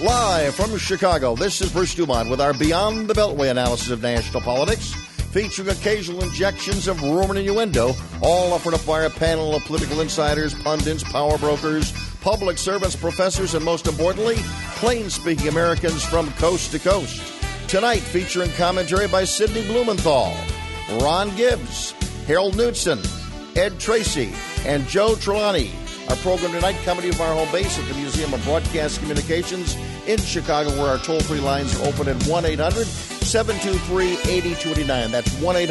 Live from Chicago, this is Bruce Dumont with our Beyond the Beltway analysis of national politics, featuring occasional injections of rumor and innuendo, all offered up by a panel of political insiders, pundits, power brokers, public servants, professors, and most importantly, plain-speaking Americans from coast to coast. Tonight, featuring commentary by Sidney Blumenthal, Ron Gibbs, Harold Knudsen, Ed Tracy, and Joe Trelawney. Our program tonight coming to our home base at the Museum of Broadcast Communications in Chicago, where our toll-free lines are open at 1-800-723-8289. That's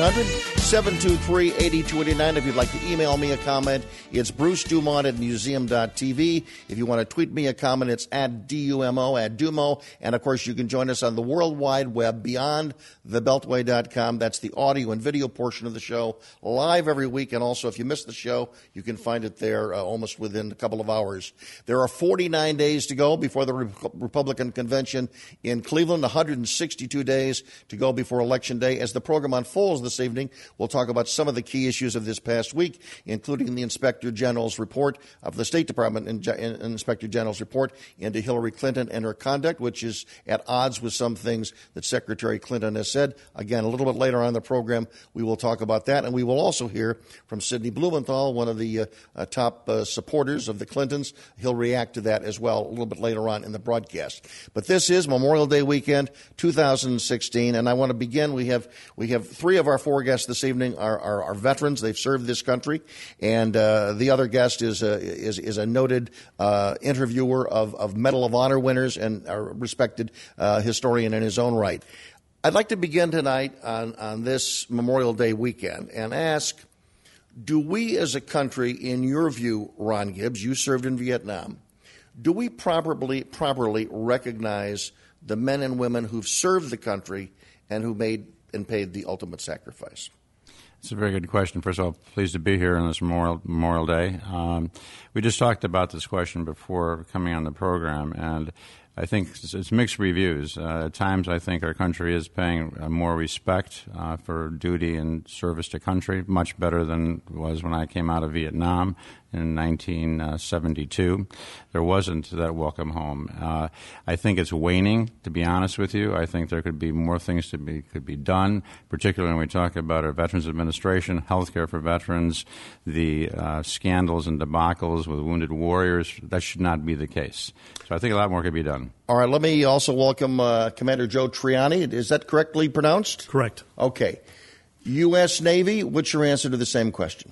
1-800-723-8289. If you'd like to email me a comment, it's Bruce Dumont at museum.tv. If you want to tweet me a comment, it's at DUMO, at Dumo. And, of course, you can join us on the World Wide Web, beyondthebeltway.com. That's the audio and video portion of the show, live every week. And also, if you miss the show, you can find it there almost within a couple of hours. There are 49 days to go before the Republican Convention in Cleveland, 162 days to go before Election Day. As the program unfolds this evening, we'll talk about some of the key issues of this past week, including the Inspector General's report of the State Department and Inspector General's report into Hillary Clinton and her conduct, which is at odds with some things that Secretary Clinton has said. Again, a little bit later on in the program, we will talk about that, and we will also hear from Sidney Blumenthal, one of the top supporters of the Clintons. He'll react to that as well a little bit later on in the broadcast. But this is Memorial Day weekend 2016, and I want to begin. We have three of our four guests this evening are veterans. They've served this country, and the other guest is a noted interviewer of Medal of Honor winners and a respected historian in his own right. I'd like to begin tonight on this Memorial Day weekend and ask, do we as a country, in your view, Ron Gibbs, you served in Vietnam, do we properly recognize the men and women who've served the country and who made and paid the ultimate sacrifice? It's a very good question. First of all, pleased to be here on this Memorial Day. We just talked about this question before coming on the program, and I think it's mixed reviews. At times, I think our country is paying more respect for duty and service to country, much better than it was when I came out of Vietnam in 1972. There wasn't that welcome home. I think it's waning, to be honest with you. I think there could be more things could be done, particularly when we talk about our Veterans Administration, health care for veterans, the scandals and debacles with wounded warriors. That should not be the case. So I think a lot more could be done. All right, let me also welcome Commander Joe Trelawney. Is that correctly pronounced? Correct. Okay. U.S. Navy, what's your answer to the same question?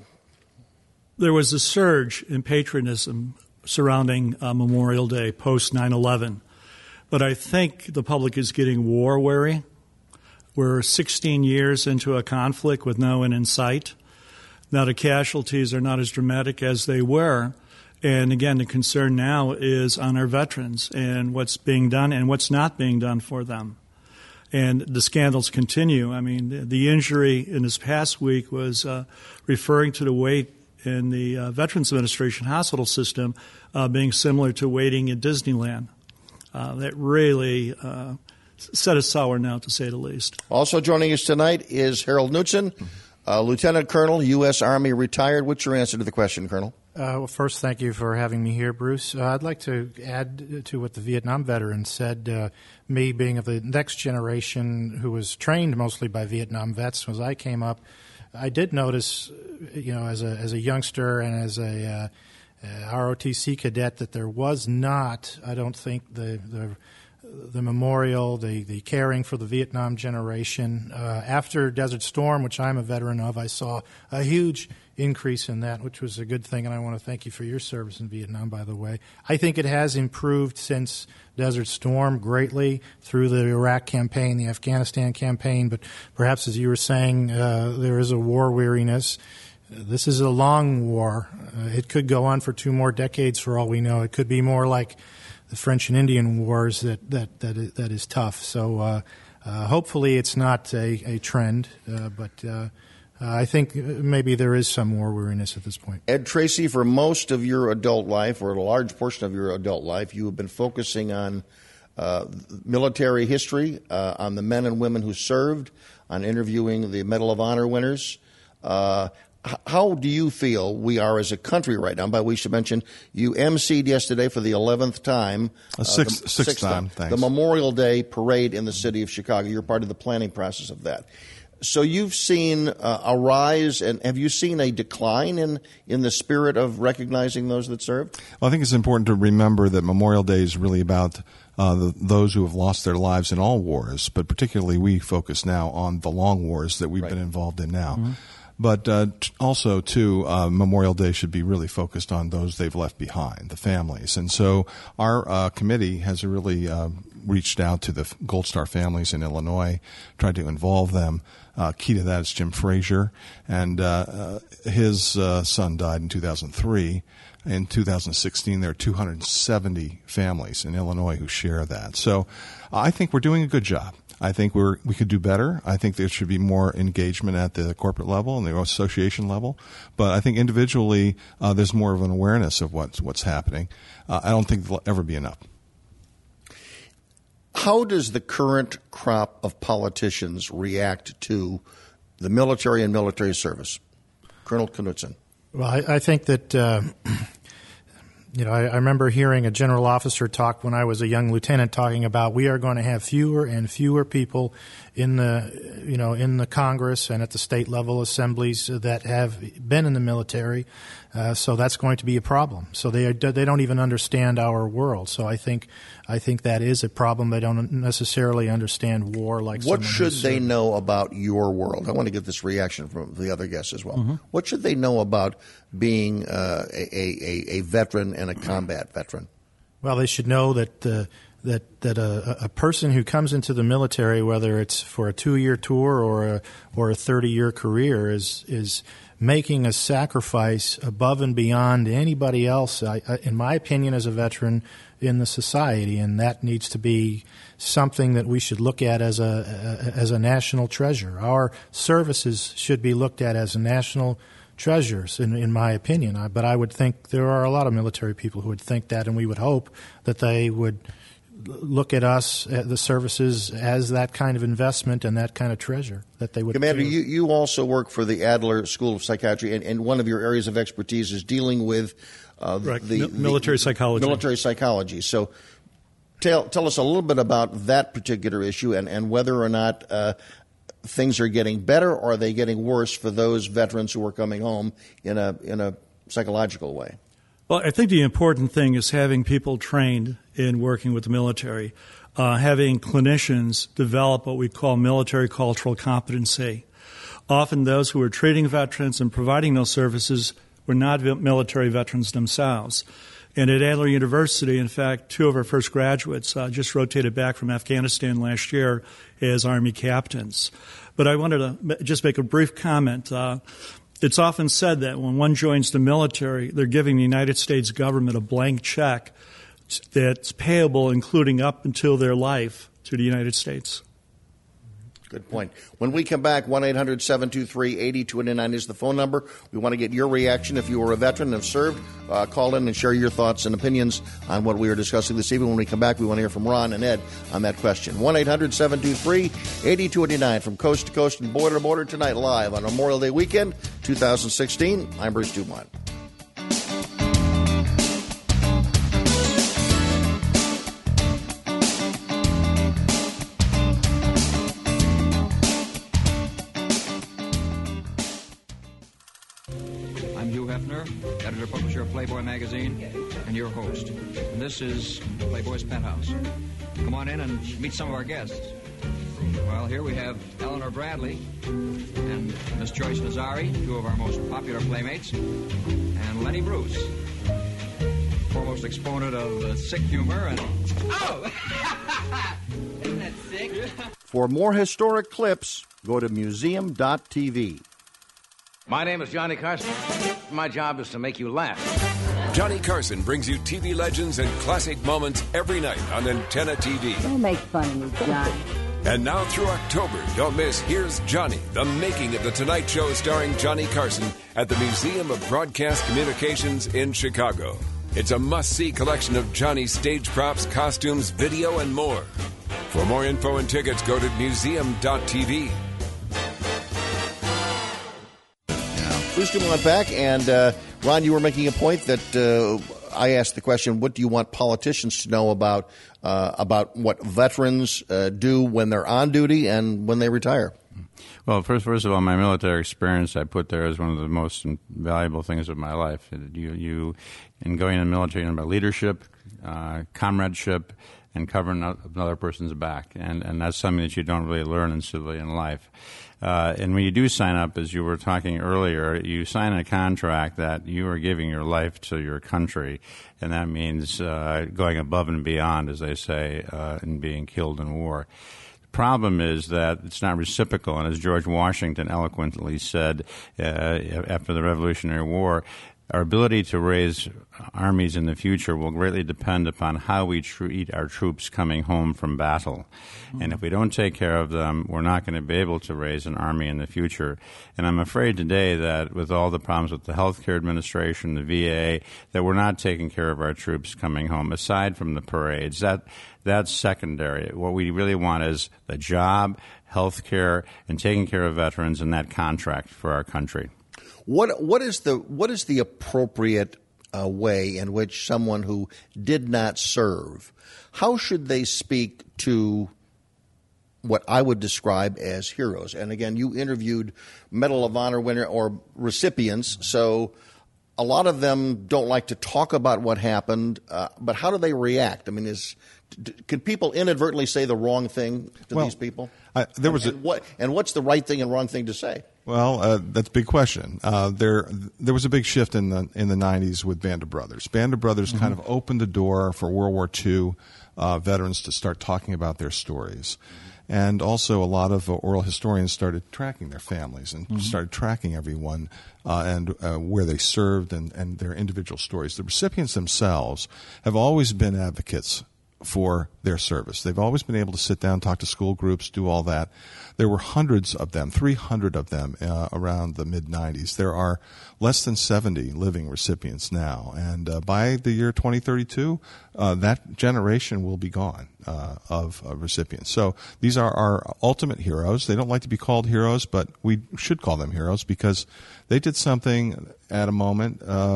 There was a surge in patriotism surrounding Memorial Day post 9/11, but I think the public is getting war weary. We're 16 years into a conflict with no end in sight. Now the casualties are not as dramatic as they were, and again, the concern now is on our veterans and what's being done and what's not being done for them. And the scandals continue. I mean, the injury in this past week was referring to the wait in the Veterans Administration hospital system being similar to waiting at Disneyland. That really set a sour note, to say the least. Also joining us tonight is Harold Knudsen, Lieutenant Colonel, U.S. Army, retired. What's your answer to the question, Colonel? Well, first, thank you for having me here, Bruce. I'd like to add to what the Vietnam veteran said. Me being of the next generation who was trained mostly by Vietnam vets as I came up, I did notice, as a youngster and as a ROTC cadet, that there was not, I don't think, the memorial, the caring for the Vietnam generation. After Desert Storm, which I'm a veteran of, I saw a huge increase in that, which was a good thing, and I want to thank you for your service in Vietnam, by the way. I think it has improved since Desert Storm greatly through the Iraq campaign, the Afghanistan campaign, but perhaps, as you were saying, there is a war weariness. This is a long war. It could go on for 2 more decades for all we know. It could be more like the French and Indian Wars that is tough. So hopefully it's not a trend, but I think maybe there is some more weariness at this point. Ed Tracy, for most of your adult life, or a large portion of your adult life, you have been focusing on military history, on the men and women who served, on interviewing the Medal of Honor winners. how do you feel we are as a country right now? But we should mention you emceed yesterday for the 11th time. Sixth time, thanks. The Memorial Day Parade in the city of Chicago. You're part of the planning process of that. So you've seen a rise, and have you seen a decline in the spirit of recognizing those that served? Well, I think it's important to remember that Memorial Day is really about those who have lost their lives in all wars, but particularly we focus now on the long wars that we've been involved in now. Mm-hmm. But also, too, Memorial Day should be really focused on those they've left behind, the families. And so our committee has really reached out to the Gold Star families in Illinois, tried to involve them. Key to that is Jim Frazier, and his son died in 2003. In 2016, there are 270 families in Illinois who share that. So I think we're doing a good job. I think we could do better. I think there should be more engagement at the corporate level and the association level. But I think individually, there's more of an awareness of what's happening. I don't think there'll ever be enough. How does the current crop of politicians react to the military and military service? Colonel Knudsen. Well, I think that, I remember hearing a general officer talk when I was a young lieutenant talking about we are going to have fewer and fewer people in the Congress and at the state level assemblies that have been in the military. So that's going to be a problem. So they don't even understand our world. So I think that is a problem. They don't necessarily understand war like. What should they know about your world? I want to get this reaction from the other guests as well. Mm-hmm. What should they know about being a veteran and a combat veteran? Well, they should know that a person who comes into the military, whether it's for a 2-year tour or a 30-year career, is making a sacrifice above and beyond anybody else, in my opinion, as a veteran in the society, and that needs to be something that we should look at as a national treasure. Our services should be looked at as national treasures, in my opinion. But I would think there are a lot of military people who would think that, and we would hope that they would look at us, at the services, as that kind of investment and that kind of treasure that they would. Commander, you also work for the Adler School of Psychiatry, and one of your areas of expertise is dealing with the military psychology. Military psychology. So tell us a little bit about that particular issue and whether or not things are getting better or are they getting worse for those veterans who are coming home in a psychological way. Well, I think the important thing is having people trained in working with the military, having clinicians develop what we call military cultural competency. Often those who are treating veterans and providing those services were not military veterans themselves. And at Adler University, in fact, 2 of our first graduates just rotated back from Afghanistan last year as Army captains. But I wanted to just make a brief comment. It's often said that when one joins the military, they're giving the United States government a blank check that's payable, including up until their life, to the United States. Good point. When we come back, 1-800-723-8289 is the phone number. We want to get your reaction if you were a veteran and have served. Call in and share your thoughts and opinions on what we are discussing this evening. When we come back, we want to hear from Ron and Ed on that question. 1-800-723-8289 from coast to coast and border to border tonight, live on Memorial Day weekend 2016. I'm Bruce Dumont. Editor-publisher of Playboy magazine, and your host. And this is Playboy's Penthouse. Come on in and meet some of our guests. Well, here we have Eleanor Bradley and Miss Joyce Nazari, 2 of our most popular playmates, and Lenny Bruce, foremost exponent of sick humor and... Oh! Isn't that sick? For more historic clips, go to museum.tv. My name is Johnny Carson. My job is to make you laugh. Johnny Carson brings you TV legends and classic moments every night on Antenna TV. Don't make fun of me, Johnny. And now through October, don't miss Here's Johnny, the making of The Tonight Show starring Johnny Carson at the Museum of Broadcast Communications in Chicago. It's a must-see collection of Johnny's stage props, costumes, video, and more. For more info and tickets, go to museum.tv. Bruce Dumont back, and Ron, you were making a point that I asked the question, what do you want politicians to know about what veterans do when they're on duty and when they retire? Well, first of all, my military experience I put there as one of the most valuable things of my life. You in going in the military, about leadership, comradeship, and covering another person's back, and that's something that you don't really learn in civilian life. And when you do sign up, as you were talking earlier, you sign a contract that you are giving your life to your country, and that means going above and beyond, as they say, and being killed in war. The problem is that it's not reciprocal, and as George Washington eloquently said after the Revolutionary War, our ability to raise armies in the future will greatly depend upon how we treat our troops coming home from battle. And if we don't take care of them, we're not going to be able to raise an army in the future. And I'm afraid today that with all the problems with the healthcare administration, the VA, that we're not taking care of our troops coming home, aside from the parades. That's secondary. What we really want is the job, healthcare, and taking care of veterans and that contract for our country. What is the appropriate way in which someone who did not serve, how should they speak to what I would describe as heroes? And again, you interviewed Medal of Honor winner or recipients, so a lot of them don't like to talk about what happened, but how do they react? I mean, can people inadvertently say the wrong thing to these people? What's the right thing and wrong thing to say? Well, that's a big question. There was a big shift in the 90s with Band of Brothers. Band of Brothers kind of opened the door for World War II veterans to start talking about their stories. And also a lot of oral historians started tracking their families and started tracking everyone and where they served and their individual stories. The recipients themselves have always been advocates for their service. They've always been able to sit down, talk to school groups, do all that. There were hundreds of them, 300 of them around the mid-90s. There are less than 70 living recipients now. And by the year 2032, that generation will be gone of recipients. So these are our ultimate heroes. They don't like to be called heroes, but we should call them heroes because they did something at a moment,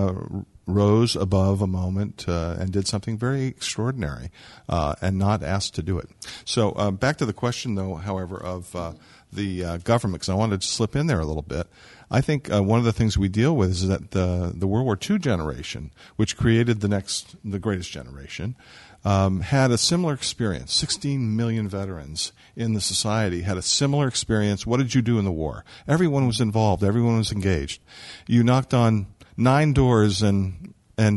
rose above a moment and did something very extraordinary and not asked to do it. So back to the question, though, however, of the government, because I wanted to slip in there a little bit. I think one of the things we deal with is that the World War II generation, which created the greatest generation, had a similar experience. 16 million veterans in the society had a similar experience. What did you do in the war? Everyone was involved. Everyone was engaged. You knocked on 9 doors and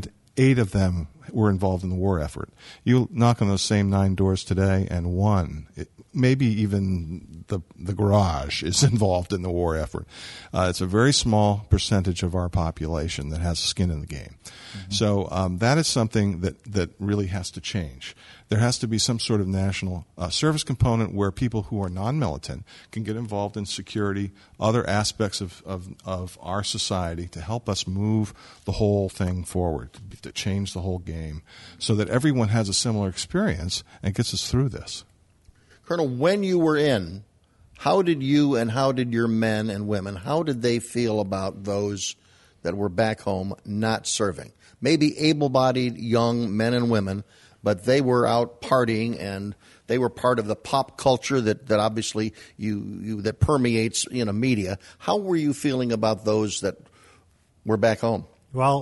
8 of them were involved in the war effort. You knock on those same 9 doors today and one, maybe even the garage is involved in the war effort. It's a very small percentage of our population that has skin in the game. So that is something that really has to change. There has to be some sort of national service component where people who are non-militant can get involved in security, other aspects of our society to help us move the whole thing forward, to change the whole game, so that everyone has a similar experience and gets us through this. Colonel, when you were in, how did you and how did your men and women, how did they feel about those that were back home not serving? Maybe able-bodied young men and women, but they were out partying and they were part of the pop culture that obviously that permeates media. How were you feeling about those that were back home? Well,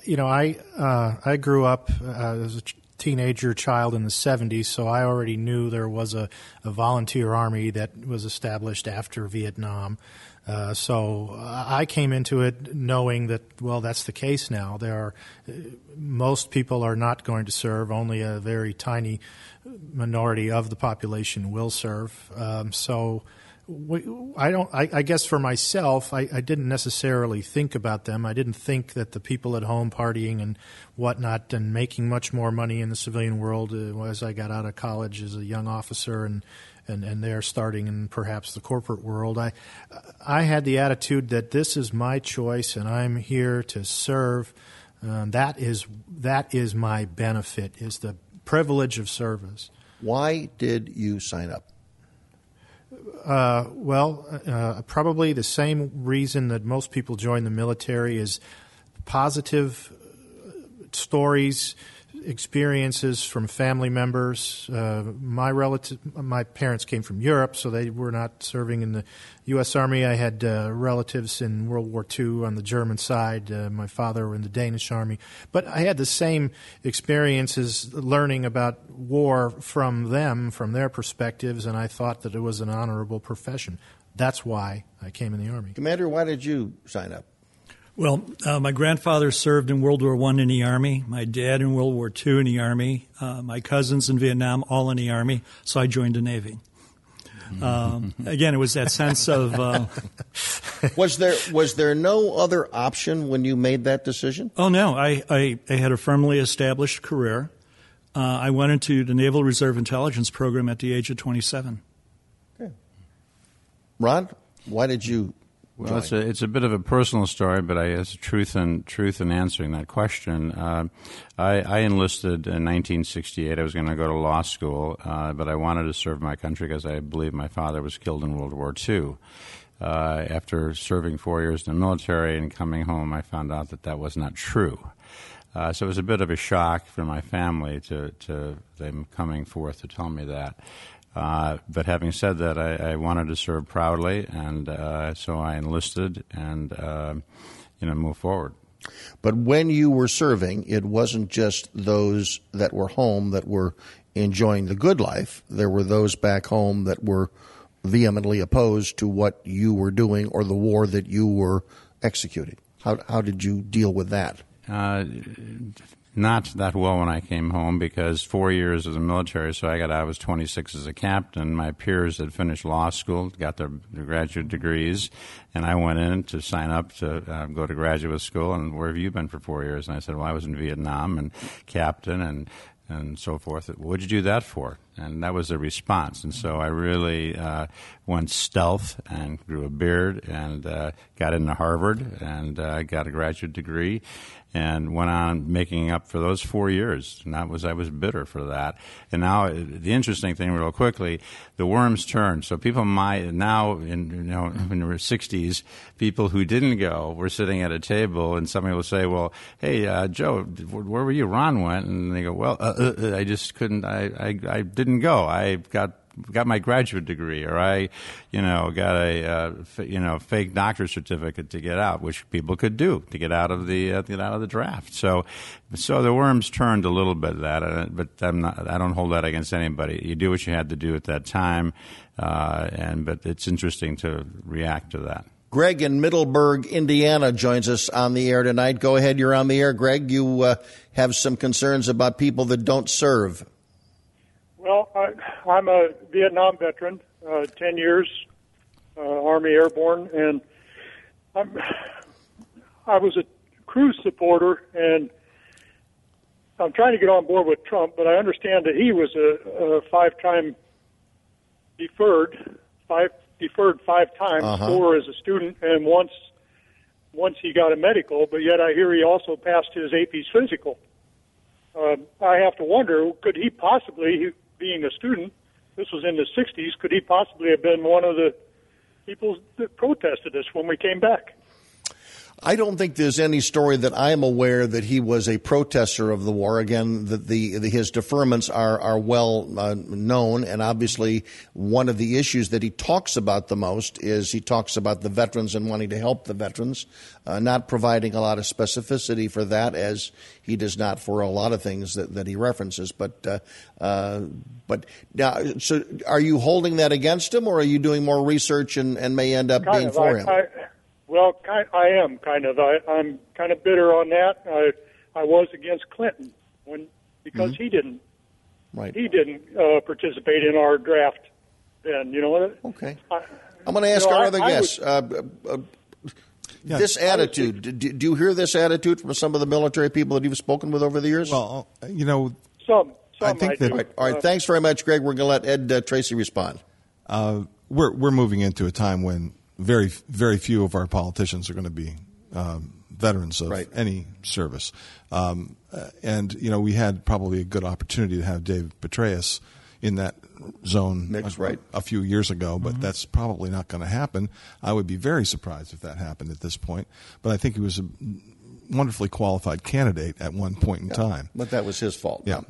I grew up as a teenager child in the 70s, so I already knew there was a volunteer army that was established after Vietnam. So I came into it knowing that, well, that's the case now. Most people are not going to serve. Only a very tiny minority of the population will serve. I guess for myself, I didn't necessarily think about them. I didn't think that the people at home partying and whatnot and making much more money in the civilian world as I got out of college as a young officer and they're starting in perhaps the corporate world. I had the attitude that this is my choice and I'm here to serve. That is my benefit, is the privilege of service. Why did you sign up? Probably the same reason that most people join the military is positive stories, experiences from family members. My parents came from Europe, so they were not serving in the U.S. Army. I had relatives in World War II on the German side. My father were in the Danish Army. But I had the same experiences learning about war from them, from their perspectives, and I thought that it was an honorable profession. That's why I came in the Army. Commander, why did you sign up? Well, my grandfather served in World War I in the Army, my dad in World War II in the Army, my cousins in Vietnam, all in the Army, so I joined the Navy. Again, it was that sense of... Was there no other option when you made that decision? Oh, no. I had a firmly established career. I went into the Naval Reserve Intelligence Program at the age of 27. Okay. Ron, why did you... Well, it's a bit of a personal story, but I guess truth in answering that question. I enlisted in 1968. I was going to go to law school, but I wanted to serve my country because I believe my father was killed in World War II. After serving 4 years in the military and coming home, I found out that was not true. So it was a bit of a shock for my family to them coming forth to tell me that. But having said that, I wanted to serve proudly, and so I enlisted and moved forward. But when you were serving, it wasn't just those that were home that were enjoying the good life. There were those back home that were vehemently opposed to what you were doing or the war that you were executing. How did you deal with that? Not that well when I came home because 4 years as a military, so I was 26 as a captain. My peers had finished law school, got their graduate degrees, and I went in to sign up to go to graduate school. And where have you been for 4 years? And I said, well, I was in Vietnam and captain and so forth. What did you do that for? And that was the response. And so I really went stealth and grew a beard and got into Harvard and got a graduate degree and went on making up for those 4 years. And I was bitter for that. And now the interesting thing, real quickly, the worms turn. So people now in their 60s, people who didn't go were sitting at a table, and somebody will say, "Well, hey, Joe, where were you? Ron went," and they go, "Well, I just couldn't. I didn't go. I got my graduate degree, or I, got a fake doctor's certificate to get out, which people could do to get out of the draft. So the worms turned a little bit but I don't hold that against anybody. You do what you had to do at that time, but it's interesting to react to that. Greg in Middleburg, Indiana, joins us on the air tonight. Go ahead, you're on the air, Greg. You have some concerns about people that don't serve. Well, I'm a Vietnam veteran, 10 years, Army Airborne, and I was a Cruz supporter, and I'm trying to get on board with Trump, but I understand that he was a five-time deferred 5 times, 4 as a student, and once he got a medical, but yet I hear he also passed his AP's physical. I have to wonder, could he possibly, being a student, this was in the 60s, could he possibly have been one of the people that protested us when we came back? I don't think there's any story that I'm aware that he was a protester of the war. Again, that his deferments are well known, and obviously one of the issues that he talks about the most is he talks about the veterans and wanting to help the veterans, not providing a lot of specificity for that, as he does not for a lot of things that he references. But now, so are you holding that against him, or are you doing more reresearch and may end up being for him? Well, I am kind of. I'm kind of bitter on that. I was against Clinton because he didn't. Right. He didn't participate in our draft then. Okay. I'm going to ask our other guests. This attitude. Do you hear this attitude from some of the military people that you've spoken with over the years? Well, some. I think that. All right. Thanks very much, Greg. We're going to let Ed Tracy respond. We're moving into a time when very, very few of our politicians are going to be veterans of any service. And we had probably a good opportunity to have Dave Petraeus, in that zone Mix, right. a few years ago, but that's probably not going to happen. I would be very surprised if that happened at this point. But I think he was a wonderfully qualified candidate at one point in time. But that was his fault. Yeah.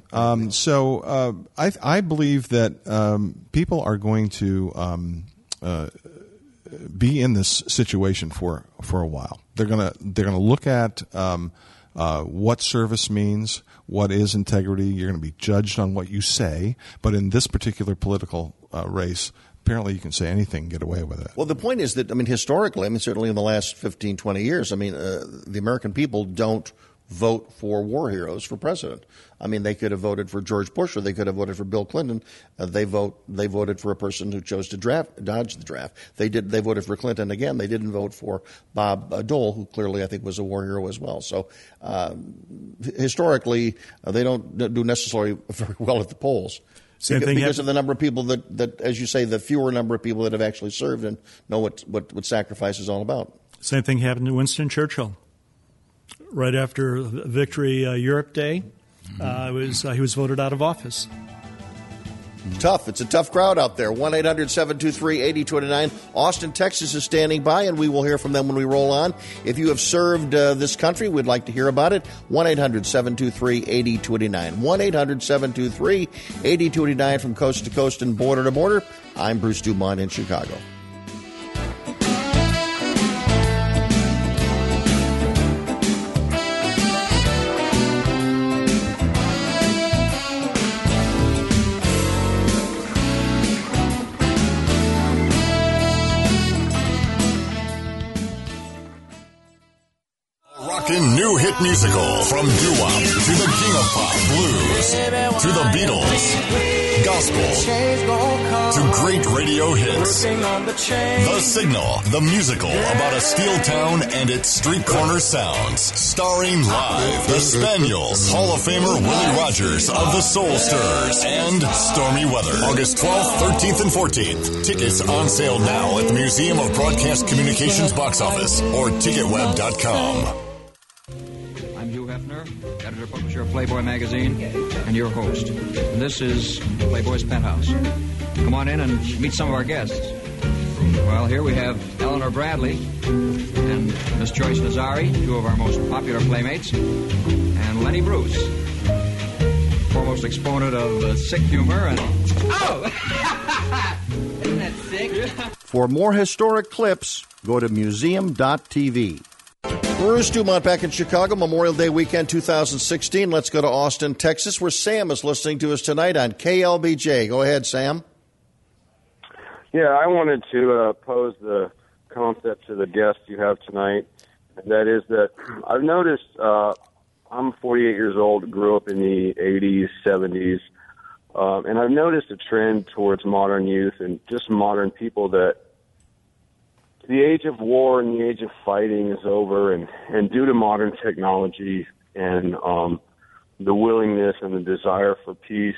I believe that people are going to be in this situation for a while. They're gonna look at what service means, what is integrity. You're going to be judged on what you say. But in this particular political race, apparently you can say anything and get away with it. Well, the point is that, historically, certainly in the last 15, 20 years, the American people don't vote for war heroes for president. They could have voted for George Bush or they could have voted for Bill Clinton. They voted for a person who chose to dodge the draft. They voted for Clinton again. They didn't vote for Bob Dole, who clearly I think was a war hero as well. So historically, they don't do necessarily very well at the polls. Because of the number of people that, as you say, the fewer number of people that have actually served and know what sacrifice is all about. Same thing happened to Winston Churchill. Right after Victory Europe Day, he was voted out of office. Tough. It's a tough crowd out there. 1-800-723-8029. Austin, Texas is standing by, and we will hear from them when we roll on. If you have served this country, we'd like to hear about it. 1-800-723-8029. 1-800-723-8029 from coast to coast and border to border. I'm Bruce Dumont in Chicago. New hit musical from doo-wop to the king of pop blues to the Beatles, gospel to great radio hits. The Signal, the musical about a steel town and its street corner sounds. Starring live the Spaniels, Hall of Famer Willie Rogers of the Soul Stirrers, and Stormy Weather. August 12th, 13th, and 14th. Tickets on sale now at the Museum of Broadcast Communications box office or ticketweb.com. Hefner, editor-publisher of Playboy magazine, and your host. And this is Playboy's Penthouse. Come on in and meet some of our guests. Well, here we have Eleanor Bradley and Miss Joyce Nazari, two of our most popular playmates, and Lenny Bruce, foremost exponent of sick humor and... Oh! Isn't that sick? For more historic clips, go to museum.tv. Bruce Dumont back in Chicago, Memorial Day weekend 2016. Let's go to Austin, Texas, where Sam is listening to us tonight on KLBJ. Go ahead, Sam. Yeah, I wanted to pose the concept to the guest you have tonight, and that is that I've noticed, I'm 48 years old, grew up in the 80s, 70s, and I've noticed a trend towards modern youth and just modern people that the age of war and the age of fighting is over, and due to modern technology and the willingness and the desire for peace,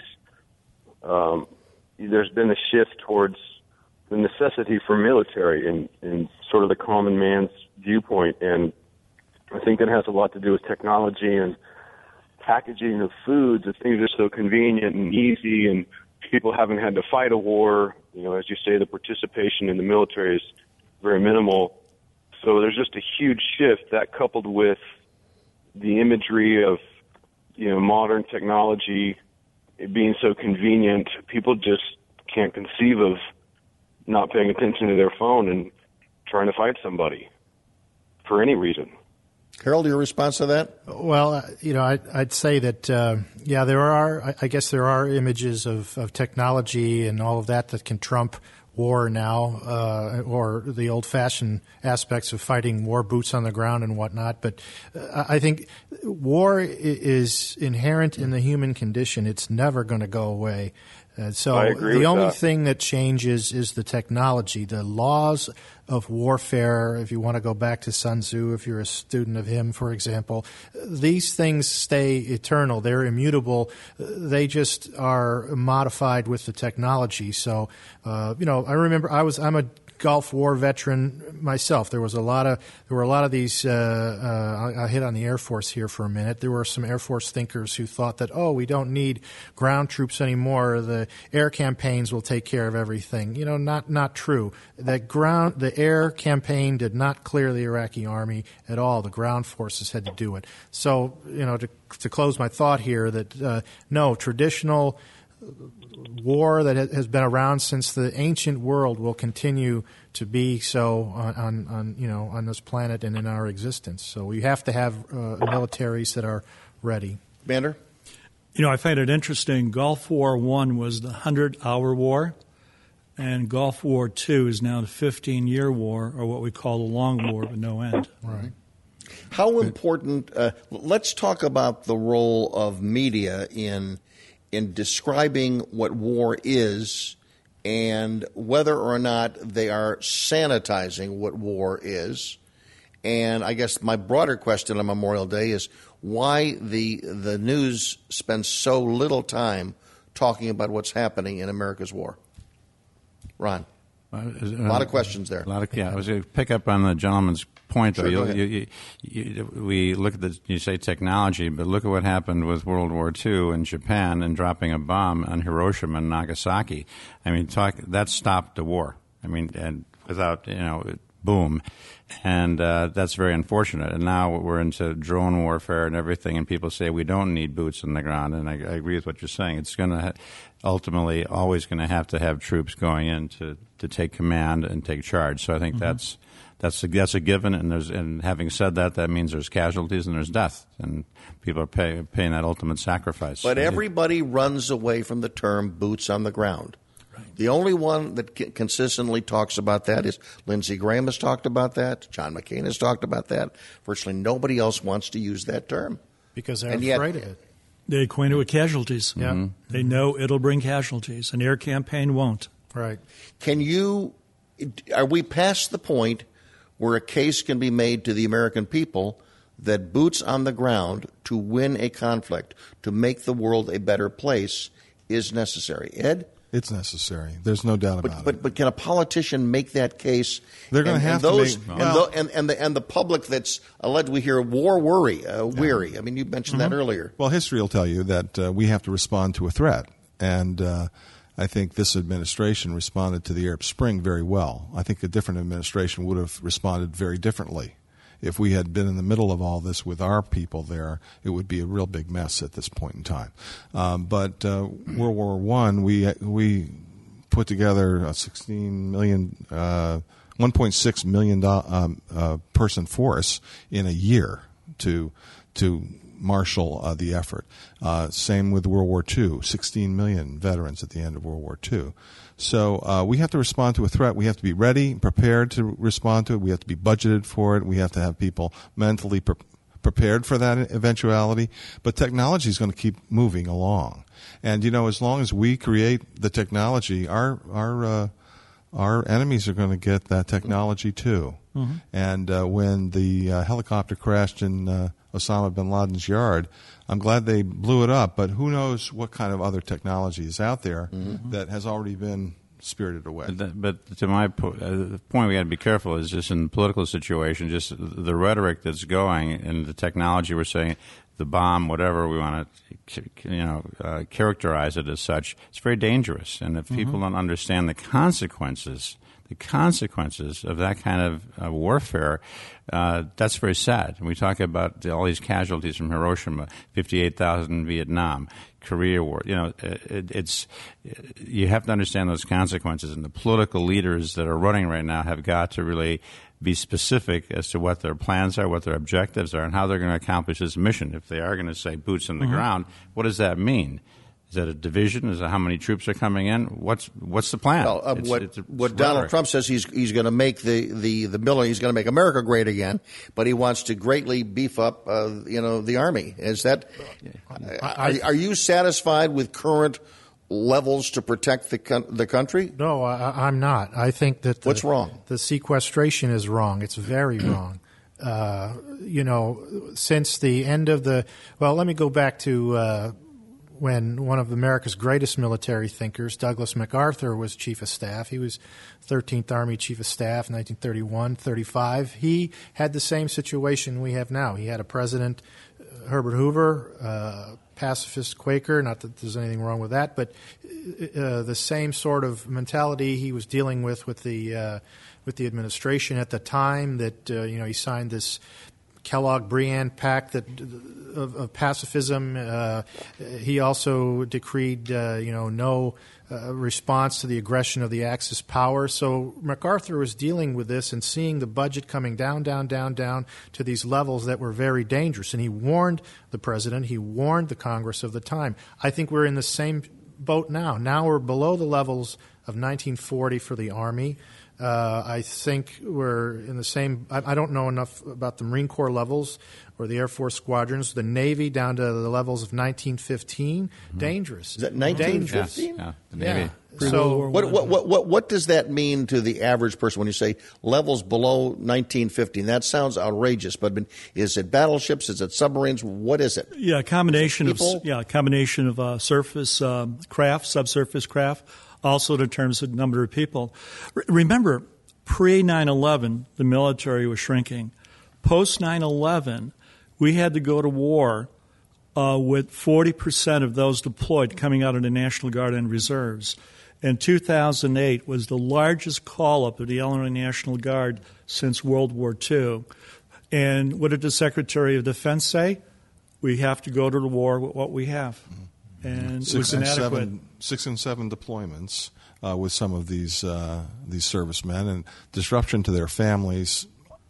there's been a shift towards the necessity for military and sort of the common man's viewpoint. And I think that has a lot to do with technology and packaging of foods. That things are so convenient and easy, and people haven't had to fight a war. As you say, the participation in the military is very minimal. So there's just a huge shift that, coupled with the imagery of modern technology being so convenient, people just can't conceive of not paying attention to their phone and trying to fight somebody for any reason. Harold, your response to that? Well, I'd say that, there are images of technology and all of that can trump war now, or the old-fashioned aspects of fighting war, boots on the ground and whatnot. But I think war is inherent in the human condition. It's never going to go away. So the only thing that changes is the technology, the laws of warfare. If you want to go back to Sun Tzu, if you're a student of him, for example, these things stay eternal. They're immutable. They just are modified with the technology. So, I remember I'm a Gulf War veteran myself. There were a lot of these. I'll hit on the Air Force here for a minute. There were some Air Force thinkers who thought that we don't need ground troops anymore. The air campaigns will take care of everything. Not true. The air campaign did not clear the Iraqi army at all. The ground forces had to do it. So to close my thought here, that no, traditional war that has been around since the ancient world will continue to be so on this planet and in our existence. So we have to have militaries that are ready. Commander? I find it interesting. Gulf War I was the 100-hour war, and Gulf War II is now the 15-year war, or what we call the long war with no end. Right. How important? Let's talk about the role of media in describing what war is and whether or not they are sanitizing what war is. And I guess my broader question on Memorial Day is why the news spends so little time talking about what's happening in America's war. Ron? A lot of questions there. I was going to pick up on the gentleman's point, though. Sure, we look at you say technology, but look at what happened with World War II in Japan and dropping a bomb on Hiroshima and Nagasaki. I mean, that stopped the war. I mean, and without, boom. And that's very unfortunate. And now we're into drone warfare and everything, and people say we don't need boots on the ground. And I agree with what you're saying. It's going to ultimately always going to have troops going in to take command and take charge. So I think that's a given. And having said that, that means there's casualties and there's death, and people are paying that ultimate sacrifice. But everybody runs away from the term boots on the ground. Right. The only one that consistently talks about that is Lindsey Graham has talked about that. John McCain has talked about that. Virtually nobody else wants to use that term. Because they're afraid of it. They're acquainted with casualties. Yeah. Mm-hmm. They know it'll bring casualties. An air campaign won't. Right. Are we past the point where a case can be made to the American people that boots on the ground to win a conflict, to make the world a better place, is necessary? Ed? It's necessary. There's no doubt about it. But can a politician make that case? They're going to have to make. And the public that's alleged, we hear war weary. I mean, you mentioned that earlier. Well, history will tell you that we have to respond to a threat, and I think this administration responded to the Arab Spring very well. I think a different administration would have responded very differently. If we had been in the middle of all this with our people there, it would be a real big mess at this point in time. But World War I, we put together a 1.6 million person force in a year to marshal the effort. Same with World War II, 16 million veterans at the end of World War II. So we have to respond to a threat. We have to be ready, prepared to respond to it. We have to be budgeted for it. We have to have people mentally prepared for that eventuality. But technology is going to keep moving along. And, as long as we create the technology, our enemies are going to get that technology too. Mm-hmm. And when the helicopter crashed in Osama bin Laden's yard, I'm glad they blew it up, but who knows what kind of other technology is out there that has already been spirited away. But to my the point we got to be careful is just in the political situation, just the rhetoric that's going and the technology we're saying, the bomb, whatever we want to characterize it as such, it's very dangerous. And if people don't understand the consequences of that kind of warfare, that's very sad. We talk about all these casualties from Hiroshima, 58,000 in Vietnam, Korea War. It's you have to understand those consequences, and the political leaders that are running right now have got to really be specific as to what their plans are, what their objectives are, and how they're going to accomplish this mission. If they are going to say boots on the ground, what does that mean? Is that a division? Is that how many troops are coming in? What's the plan? Well, what Donald Trump says he's going to make the military, he's going to make America great again, but he wants to greatly beef up the Army. Is that? Are you satisfied with current levels to protect the country? No, I'm not. I think that what's wrong? The sequestration is wrong. It's very wrong. Since the end of let me go back to when one of America's greatest military thinkers, Douglas MacArthur, was chief of staff. He was 13th Army chief of staff, 1931, 35. He had the same situation we have now. He had a president, Herbert Hoover, pacifist Quaker, not that there's anything wrong with that, but the same sort of mentality he was dealing with the administration at the time, that he signed this Kellogg-Briand Pact of pacifism. He also decreed no response to the aggression of the Axis power. So MacArthur was dealing with this and seeing the budget coming down to these levels that were very dangerous. And he warned the president, he warned the Congress of the time. I think we're in the same boat now. Now we're below the levels of 1940 for the Army. I think we're in the same. I don't know enough about the Marine Corps levels or the Air Force squadrons. The Navy down to the levels of 1915. Mm-hmm. Dangerous. Is that 1915? Yeah, the Navy. Yeah. So what does that mean to the average person when you say levels below 1915? That sounds outrageous, but is it battleships? Is it submarines? What is it? Yeah, a combination of surface craft, subsurface craft. Also in terms of number of people. Remember, pre-9/11, the military was shrinking. Post-9/11, we had to go to war with 40% of those deployed coming out of the National Guard and reserves. And 2008 was the largest call-up of the Illinois National Guard since World War II. And what did the Secretary of Defense say? We have to go to the war with what we have. And it was inadequate. 6 and 7 deployments with some of these servicemen, and disruption to their families,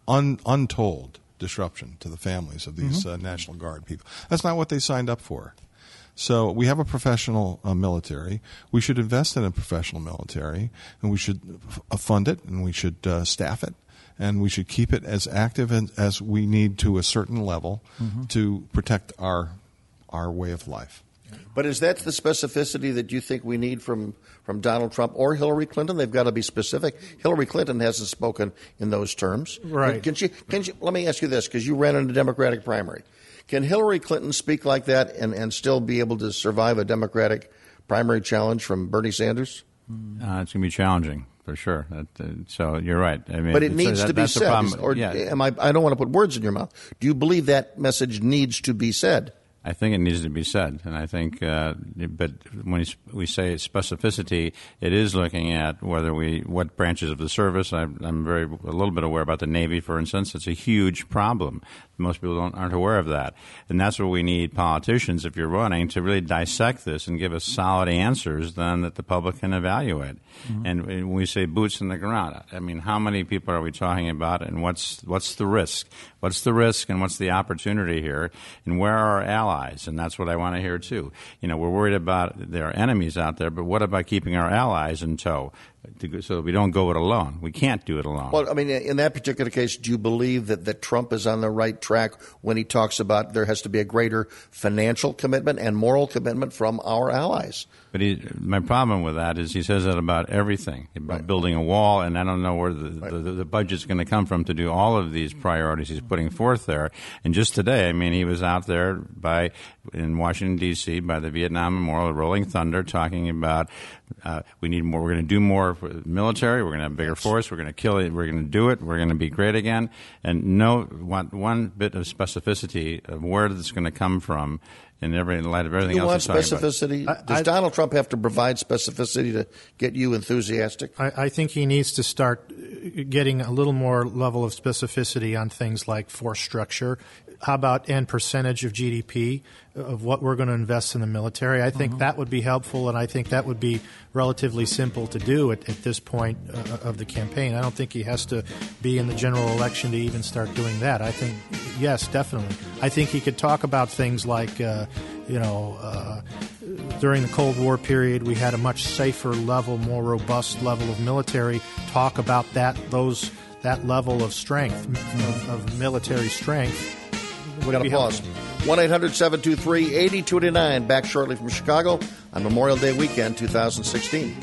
untold disruption to the families of these National Guard people. That's not what they signed up for. So we have a professional military. We should invest in a professional military, and we should fund it, and we should staff it, and we should keep it as active as we need to a certain level to protect our way of life. But is that the specificity that you think we need from Donald Trump or Hillary Clinton? They've got to be specific. Hillary Clinton hasn't spoken in those terms. Right. Can she, let me ask you this, because you ran in a Democratic primary. Can Hillary Clinton speak like that and still be able to survive a Democratic primary challenge from Bernie Sanders? It's going to be challenging, for sure. So you're right. I mean, but it needs to be said. I don't want to put words in your mouth. Do you believe that message needs to be said? I think it needs to be said, and I think, but when we say specificity, it is looking at what branches of the service. I'm a little bit aware about the Navy, for instance. It's a huge problem. Most people aren't aware of that, and that's what we need politicians, if you're running, to really dissect this and give us solid answers, then that the public can evaluate. Mm-hmm. And when we say boots in the ground, I mean, how many people are we talking about, and what's the risk? What's the risk, and what's the opportunity here, and where are our allies? And that's what I want to hear too. We're worried about there are enemies out there, but what about keeping our allies in tow so that we don't go it alone? We can't do it alone. Well, I mean, in that particular case, do you believe that Trump is on the right track when he talks about there has to be a greater financial commitment and moral commitment from our allies? But my problem with that is he says that about everything, about building a wall, and I don't know where the budget's going to come from to do all of these priorities he's putting forth there. And just today, I mean, he was out there in Washington, D.C., by the Vietnam Memorial, Rolling Thunder, talking about we need more. We're going to do more for the military. We're going to have a bigger force. We're going to kill it. We're going to do it. We're going to be great again. And want one bit of specificity of where this is going to come from in light of everything else. You want specificity? Does Donald Trump have to provide specificity to get you enthusiastic? I think he needs to start getting a little more level of specificity on things like force structure. How about and percentage of GDP of what we're going to invest in the military? I think that would be helpful, and I think that would be relatively simple to do at this point of the campaign. I don't think he has to be in the general election to even start doing that. I think, yes, definitely. I think he could talk about things like, during the Cold War period, we had a much safer level, more robust level of military. Talk about that level of strength, of military strength. We've got to pause. 1-800-723-8289. Back shortly from Chicago on Memorial Day weekend 2016.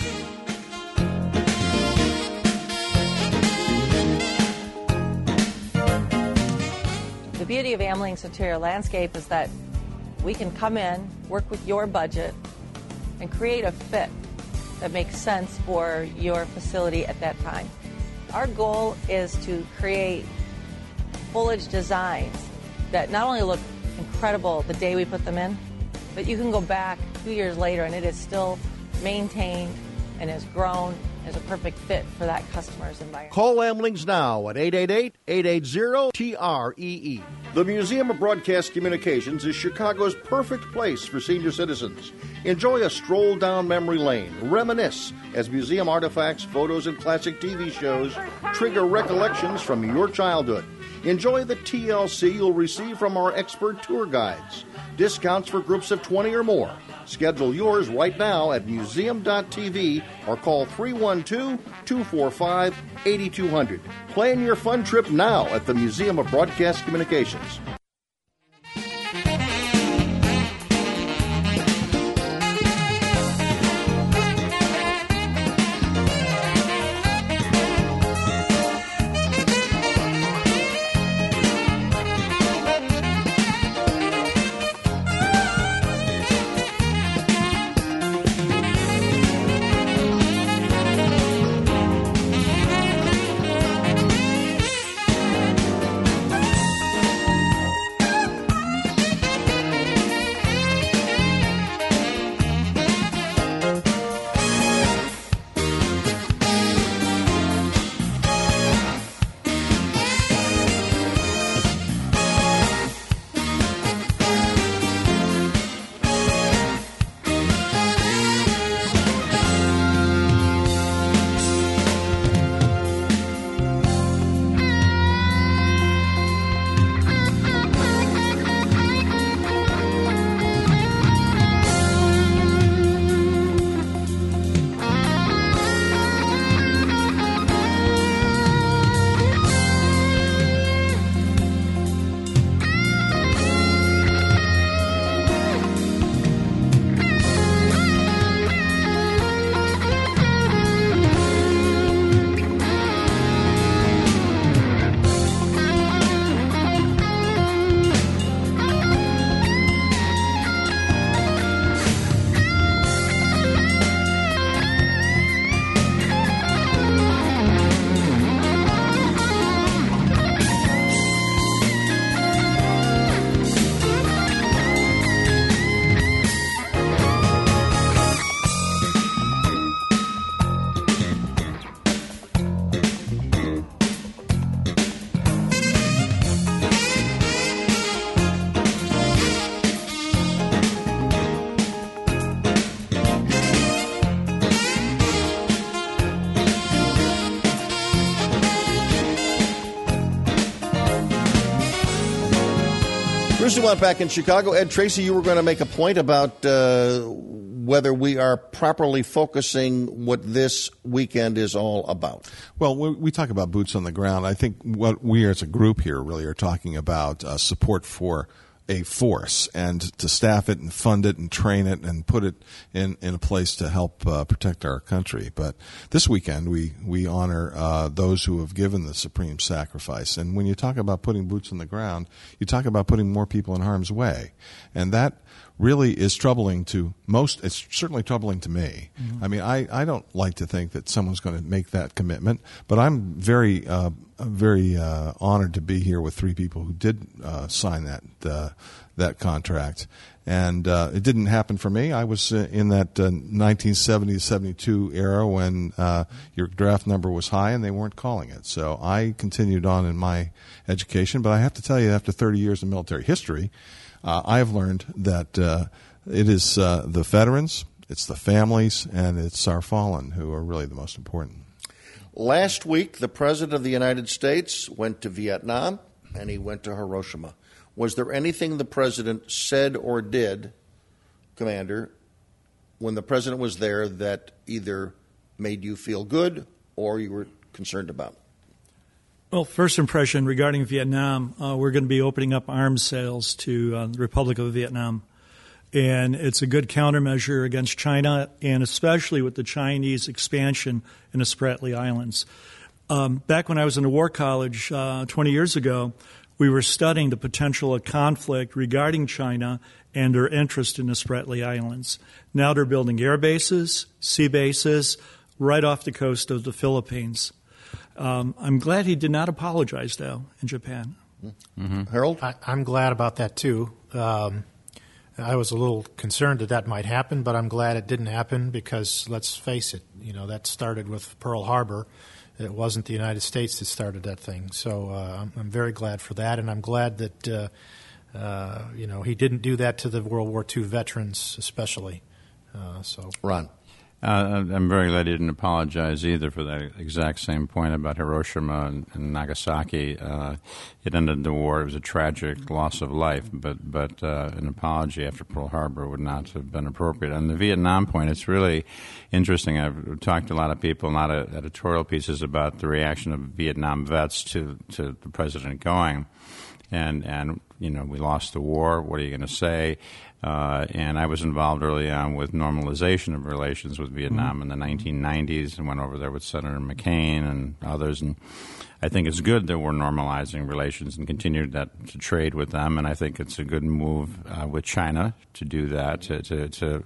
The beauty of Amling's interior landscape is that we can come in work with your budget, and create a fit that makes sense for your facility at that time. Our goal is to create foliage designs that not only look incredible the day we put them in, but you can go back 2 years later and it is still maintained and has grown as a perfect fit for that customer's environment. Call Amlings now at 888-880-TREE. The Museum of Broadcast Communications is Chicago's perfect place for senior citizens. Enjoy a stroll down memory lane. Reminisce as museum artifacts, photos, and classic TV shows trigger recollections from your childhood. Enjoy the TLC you'll receive from our expert tour guides. Discounts for groups of 20 or more. Schedule yours right now at museum.tv or call 312-245-8200. Plan your fun trip now at the Museum of Broadcast Communications. Bruce Dumont back in Chicago. Ed Tracy, you were going to make a point about whether we are properly focusing what this weekend is all about. Well, we talk about boots on the ground. I think what we as a group here really are talking about support for a force and to staff it and fund it and train it and put it in a place to help protect our country. But this weekend we honor those who have given the supreme sacrifice. And when you talk about putting boots on the ground, you talk about putting more people in harm's way. And that really is troubling to most. It's certainly troubling to me. Mm-hmm. I mean, I don't like to think that someone's going to make that commitment, but I'm very honored to be here with three people who did sign that contract. And it didn't happen for me. I was in that 1970-72 era when your draft number was high and they weren't calling it. So I continued on in my education. But I have to tell you, after 30 years of military history, I have learned that it is the veterans, it's the families, and it's our fallen who are really the most important. Last week, the President of the United States went to Vietnam, and he went to Hiroshima. Was there anything the President said or did, Commander, when the President was there that either made you feel good or you were concerned about? Well, first impression regarding Vietnam, we're going to be opening up arms sales to the Republic of Vietnam. And it's a good countermeasure against China, and especially with the Chinese expansion in the Spratly Islands. Back when I was in a war college 20 years ago, we were studying the potential of conflict regarding China and their interest in the Spratly Islands. Now they're building air bases, sea bases, right off the coast of the Philippines. I'm glad he did not apologize, though, in Japan. Mm-hmm. Harold? I'm glad about that, too. I was a little concerned that might happen, but I'm glad it didn't happen because, let's face it, that started with Pearl Harbor. It wasn't the United States that started that thing. So I'm very glad for that, and I'm glad that, he didn't do that to the World War II veterans especially. Ron? I'm very glad he didn't apologize either for that exact same point about Hiroshima and Nagasaki. It ended the war. It was a tragic loss of life, but an apology after Pearl Harbor would not have been appropriate. On the Vietnam point, it's really interesting. I've talked to a lot of people, a lot of editorial pieces about the reaction of Vietnam vets to the president going. And we lost the war. What are you going to say? And I was involved early on with normalization of relations with Vietnam in the 1990s and went over there with Senator McCain and others. And I think it's good that we're normalizing relations and continue to trade with them. And I think it's a good move with China to do that, to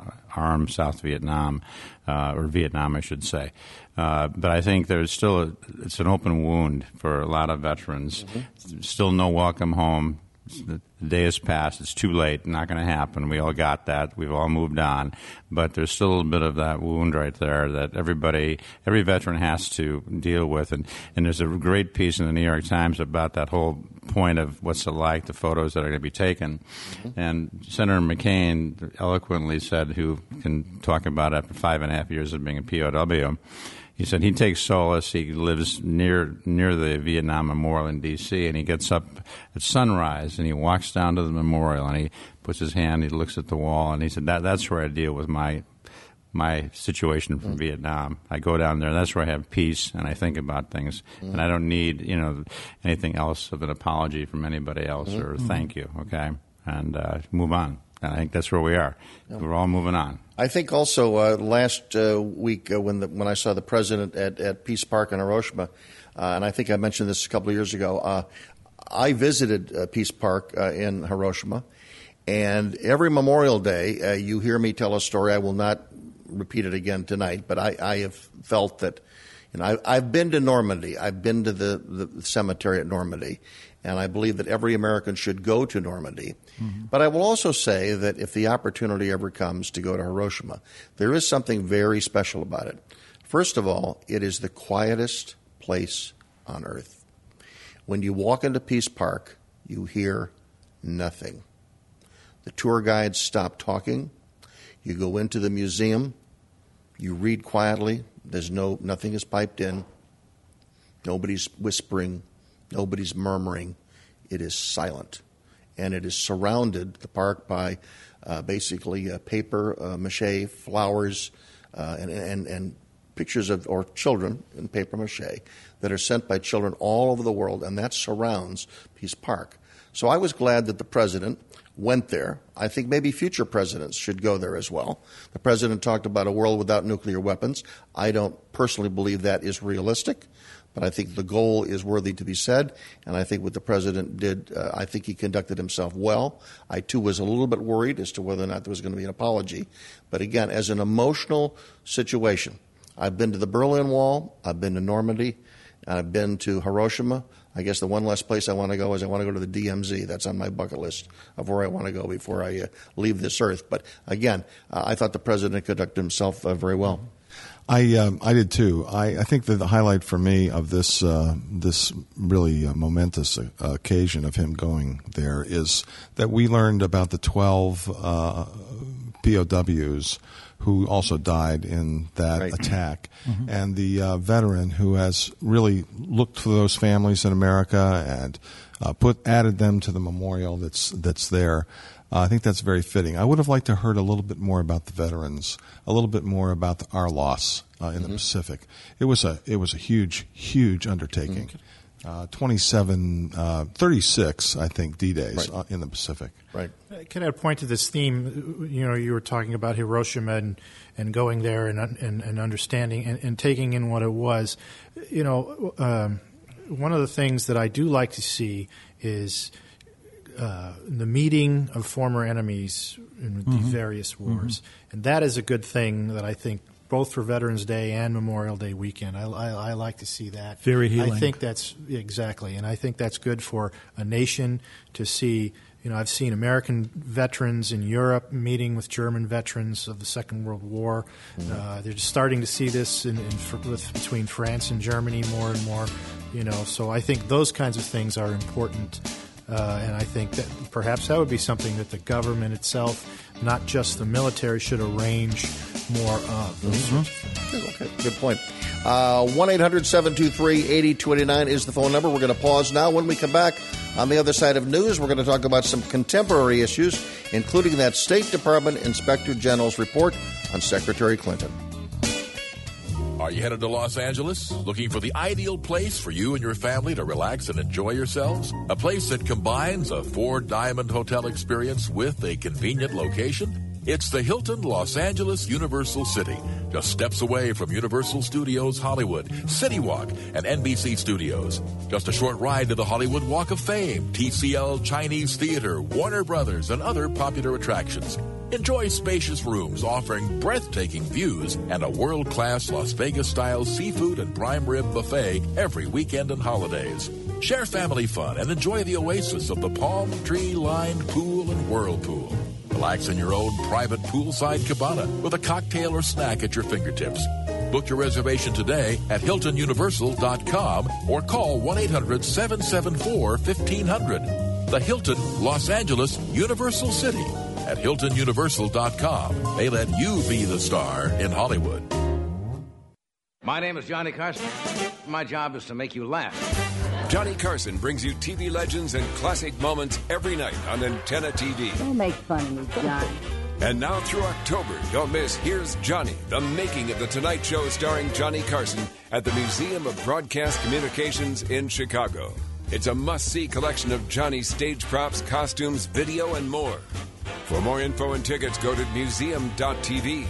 arm South Vietnam, or Vietnam, I should say. But I think there's still it's an open wound for a lot of veterans. Mm-hmm. Still no welcome home. The day has passed. It's too late. Not going to happen. We all got that. We've all moved on. But there's still a little bit of that wound right there that every veteran has to deal with. And there's a great piece in the New York Times about that whole point of what's it like, the photos that are going to be taken. Mm-hmm. And Senator McCain eloquently said, who can talk about after 5.5 years of being a POW, he said he takes solace. He lives near the Vietnam Memorial in D.C., and he gets up at sunrise and he walks down to the memorial and he puts his hand, he looks at the wall, and he said that's where I deal with my situation from Vietnam. I go down there, and that's where I have peace and I think about things, and I don't need anything else of an apology from anybody else or thank you. Okay, and move on. And I think that's where we are. Yep. We're all moving on. I think also last week when I saw the president at Peace Park in Hiroshima, and I think I mentioned this a couple of years ago, I visited Peace Park in Hiroshima, and every Memorial Day you hear me tell a story. I will not repeat it again tonight, but I have felt that I've been to Normandy. I've been to the cemetery at Normandy, and I believe that every American should go to Normandy. Mm-hmm. But I will also say that if the opportunity ever comes to go to Hiroshima, there is something very special about it. First of all, it is the quietest place on earth. When you walk into Peace Park, you hear nothing. The tour guides stop talking. You go into the museum. You read quietly. Nothing is piped in. Nobody's whispering. Nobody's murmuring. It is silent. And it is surrounded, the park, by basically paper mache, flowers, and pictures or children in paper mache that are sent by children all over the world, and that surrounds Peace Park. So I was glad that the president went there. I think maybe future presidents should go there as well. The president talked about a world without nuclear weapons. I don't personally believe that is realistic, but I think the goal is worthy to be said, and I think what the president did, I think he conducted himself well. I, too, was a little bit worried as to whether or not there was going to be an apology. But again, as an emotional situation, I've been to the Berlin Wall, I've been to Normandy, and I've been to Hiroshima. I guess the one last place I want to go is I want to go to the DMZ. That's on my bucket list of where I want to go before I leave this earth. But again, I thought the president conducted himself very well. I did too. I think that the highlight for me of this really momentous occasion of him going there is that we learned about the 12 POWs who also died in that attack, and the veteran who has really looked for those families in America and added them to the memorial that's there. I think that's very fitting. I would have liked to heard a little bit more about the veterans, a little bit more about our loss in the Pacific. It was a huge undertaking. 36, I think, D-Days in the Pacific. Right. Can I point to this theme? You were talking about Hiroshima and going there and understanding and taking in what it was. One of the things that I do like to see is the meeting of former enemies in the various wars. And that is a good thing that I think both for Veterans Day and Memorial Day weekend. I like to see that. Very healing. I think that's exactly, and I think that's good for a nation to see. I've seen American veterans in Europe meeting with German veterans of the Second World War. They're just starting to see this between France and Germany more and more. So I think those kinds of things are important. And I think that perhaps that would be something that the government itself, not just the military, should arrange more of. Those sorts of things. Okay, good point. 1-800-723-8029 is the phone number. We're going to pause now. When we come back, on the other side of news, we're going to talk about some contemporary issues, including that State Department Inspector General's report on Secretary Clinton. Are you headed to Los Angeles? Looking for the ideal place for you and your family to relax and enjoy yourselves? A place that combines a 4-diamond hotel experience with a convenient location? It's the Hilton Los Angeles Universal City, just steps away from Universal Studios Hollywood, City Walk, and NBC Studios. Just a short ride to the Hollywood Walk of Fame, TCL Chinese Theater, Warner Brothers, and other popular attractions. Enjoy spacious rooms offering breathtaking views and a world-class Las Vegas-style seafood and prime rib buffet every weekend and holidays. Share family fun and enjoy the oasis of the palm tree-lined pool and whirlpool. Relax in your own private poolside cabana with a cocktail or snack at your fingertips. Book your reservation today at HiltonUniversal.com or call 1-800-774-1500. The Hilton Los Angeles Universal City. At HiltonUniversal.com. They let you be the star in Hollywood. My name is Johnny Carson. My job is to make you laugh. Johnny Carson brings you TV legends and classic moments every night on Antenna TV. Don't make fun of me, Johnny. And now through October, don't miss Here's Johnny, the making of The Tonight Show starring Johnny Carson at the Museum of Broadcast Communications in Chicago. It's a must-see collection of Johnny's stage props, costumes, video, and more. For more info and tickets, go to museum.tv.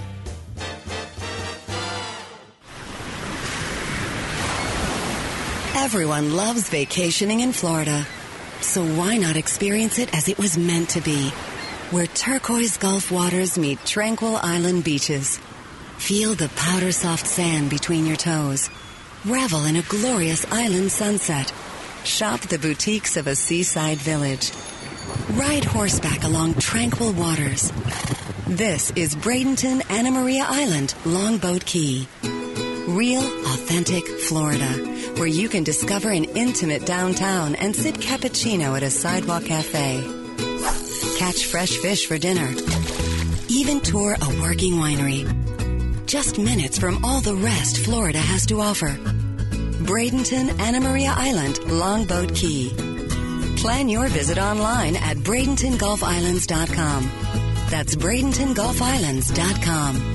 Everyone loves vacationing in Florida. So why not experience it as it was meant to be? Where turquoise Gulf waters meet tranquil island beaches. Feel the powder-soft sand between your toes. Revel in a glorious island sunset. Shop the boutiques of a seaside village. Ride horseback along tranquil waters. This is Bradenton Anna Maria Island, Longboat Key. Real, authentic Florida, where you can discover an intimate downtown and sip cappuccino at a sidewalk cafe. Catch fresh fish for dinner. Even tour a working winery. Just minutes from all the rest Florida has to offer. Bradenton Anna Maria Island, Longboat Key. Plan your visit online at BradentonGulfIslands.com. That's BradentonGulfIslands.com.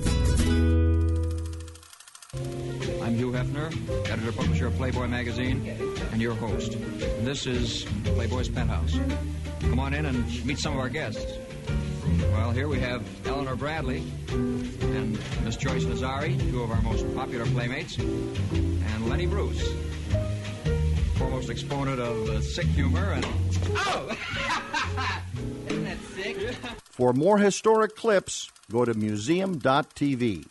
I'm Hugh Hefner, editor-publisher of Playboy magazine, and your host. And this is Playboy's Penthouse. Come on in and meet some of our guests. Well, here we have Eleanor Bradley and Miss Joyce Nazari, two of our most popular playmates, and Lenny Bruce, foremost exponent of sick humor and... Oh! Isn't that sick? For more historic clips, go to museum.tv.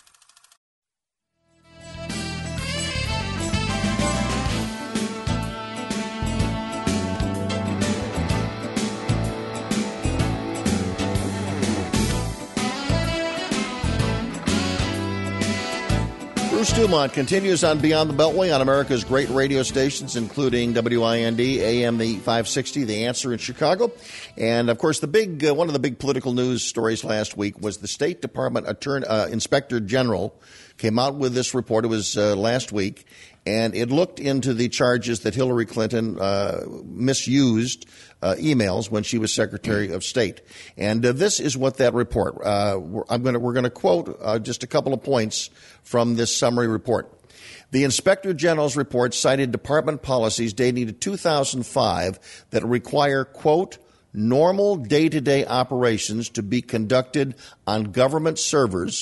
Bruce Dumont continues on Beyond the Beltway on America's great radio stations, including WIND, AM 560, The Answer in Chicago. And, of course, one of the big political news stories last week was the State Department Inspector General came out with this report. It was last week, and it looked into the charges that Hillary Clinton misused emails when she was Secretary of State. And this is what that report. We're going to quote just a couple of points from this summary report. The Inspector General's report cited department policies dating to 2005 that require, quote, normal day-to-day operations to be conducted on government servers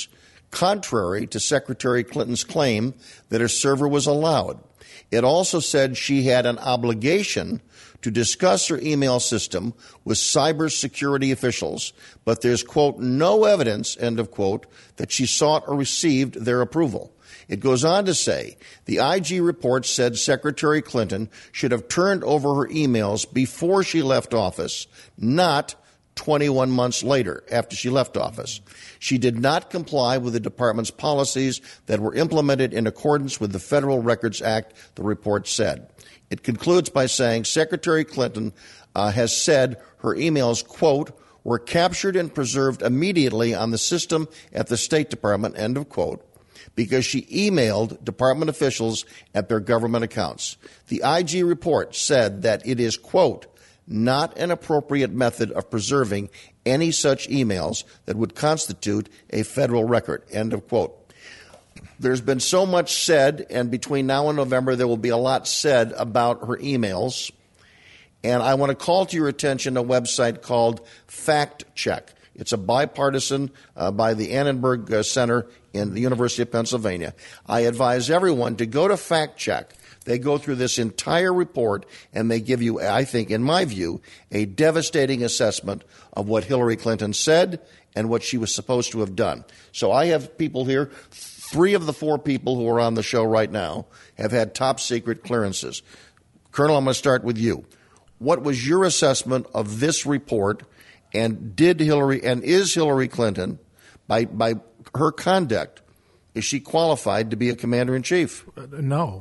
contrary to Secretary Clinton's claim that her server was allowed. It also said she had an obligation to discuss her email system with cybersecurity officials, but there's, quote, no evidence, end of quote, that she sought or received their approval. It goes on to say, the IG report said Secretary Clinton should have turned over her emails before she left office, not 21 months later after she left office. She did not comply with the department's policies that were implemented in accordance with the Federal Records Act, the report said. It concludes by saying Secretary Clinton has said her emails, quote, were captured and preserved immediately on the system at the State Department, end of quote, because she emailed department officials at their government accounts. The IG report said that it is, quote, not an appropriate method of preserving any such emails that would constitute a federal record, end of quote. There's been so much said, and between now and November there will be a lot said about her emails. And I want to call to your attention a website called Fact Check. It's a bipartisan by the Annenberg Center in the University of Pennsylvania. I advise everyone to go to Fact Check. They go through this entire report, and they give you, I think, in my view, a devastating assessment of what Hillary Clinton said and what she was supposed to have done. So I have people here. 3 of the 4 people who are on the show right now have had top secret clearances. Colonel, I'm going to start with you. What was your assessment of this report, and is Hillary Clinton, by her conduct, is she qualified to be a commander-in-chief? No.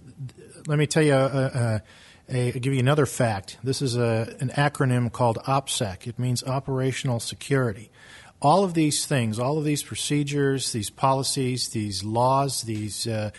Let me tell you, give you another fact. This is an acronym called OPSEC. It means Operational Security. All of these things, all of these procedures, these policies, these laws, the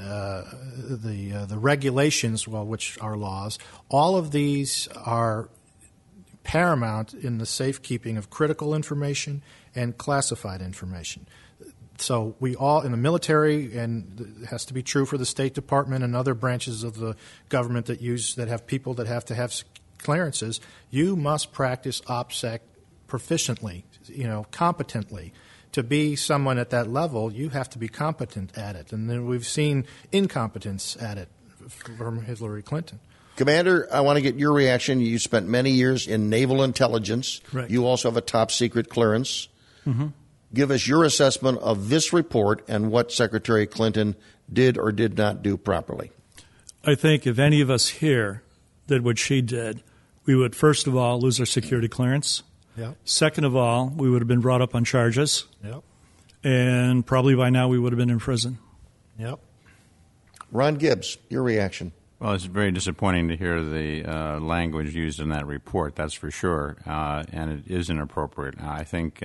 regulations, well, which are laws, all of these are paramount in the safekeeping of critical information and classified information. So we all, in the military, and it has to be true for the State Department and other branches of the government that have people that have to have clearances, you must practice OPSEC proficiently, competently. To be someone at that level, you have to be competent at it. And then we've seen incompetence at it from Hillary Clinton. Commander, I want to get your reaction. You spent many years in naval intelligence. Right. You also have a top secret clearance. Mm-hmm. Give us your assessment of this report and what Secretary Clinton did or did not do properly. I think if any of us here did what she did, we would, first of all, lose our security clearance. Yep. Second of all, we would have been brought up on charges. Yep. And probably by now we would have been in prison. Yep. Ron Gibbs, your reaction. Well, it's very disappointing to hear the language used in that report, that's for sure, and it is inappropriate. I think,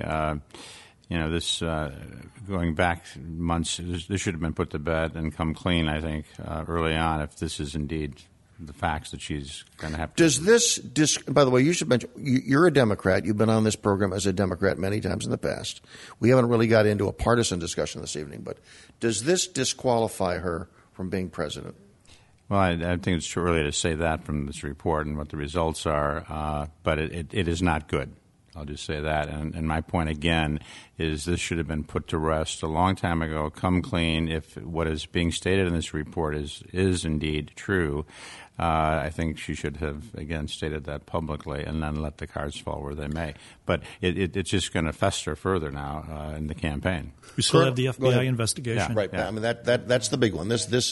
this going back months, this should have been put to bed and come clean, I think, early on, if this is indeed the facts that she's going to have to. Does this, by the way, you should mention, you're a Democrat. You've been on this program as a Democrat many times in the past. We haven't really got into a partisan discussion this evening, but does this disqualify her from being president? Well, I think it's too early to say that from this report and what the results are, but it is not good. I'll just say that. And my point, again, is this should have been put to rest a long time ago, come clean. If what is being stated in this report is indeed true, I think she should have, again, stated that publicly and then let the cards fall where they may. But it's just going to fester further now in the campaign. We still have the FBI investigation. Yeah, right. Yeah. I mean, that's the big one.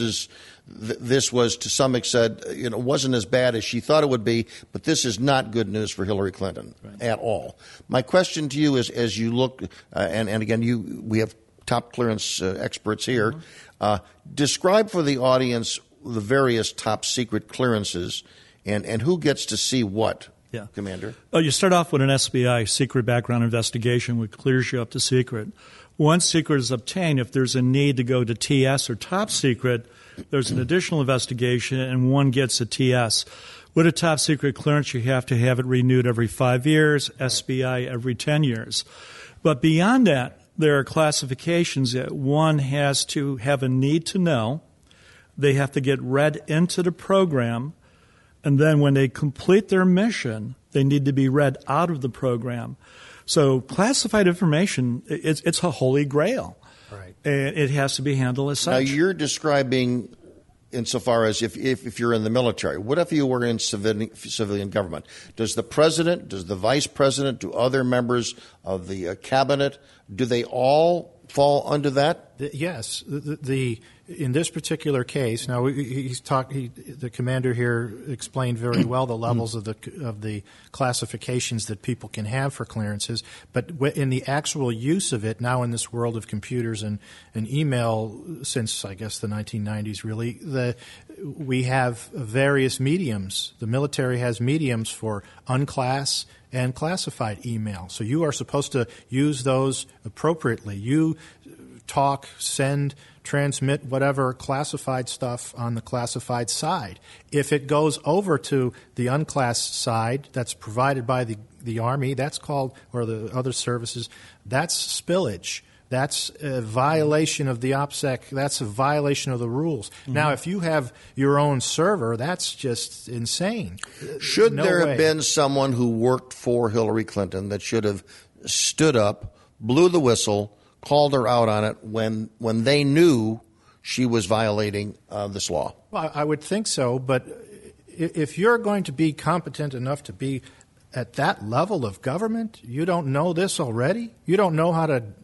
This was, to some extent, wasn't as bad as she thought it would be, but this is not good news for Hillary Clinton at all. My question to you is, as you look, and again, we have top clearance experts here, describe for the audience the various top secret clearances and who gets to see what, Commander? You start off with an SBI secret background investigation, which clears you up to secret. Once secret is obtained, if there's a need to go to TS or top secret, there's an additional investigation and one gets a TS. With a top secret clearance, you have to have it renewed every 5 years, SBI every 10 years. But beyond that, there are classifications that one has to have a need to know. They have to get read into the program, and then when they complete their mission, they need to be read out of the program. So classified information, it's a holy grail. And it has to be handled as such. Now, you're describing insofar as if you're in the military. What if you were in civilian government? Does the president, does the vice president, do other members of the cabinet, do they all fall under that? Yes. In this particular case, now the commander here explained very well the levels of the classifications that people can have for clearances, but in the actual use of it now in this world of computers and email since I guess the 1990s really, we have various mediums. The military has mediums for unclass and classified email. So you are supposed to use those appropriately. You talk, send, transmit whatever classified stuff on the classified side. If it goes over to the unclassed side that's provided by the Army, that's called, or the other services, that's spillage. That's a violation of the OPSEC. That's a violation of the rules. Mm-hmm. Now, if you have your own server, that's just insane. Should there have been someone who worked for Hillary Clinton that should have stood up, blew the whistle, called her out on it when they knew she was violating this law? Well, I would think so, but if you're going to be competent enough to be at that level of government, you don't know this already? You don't know how to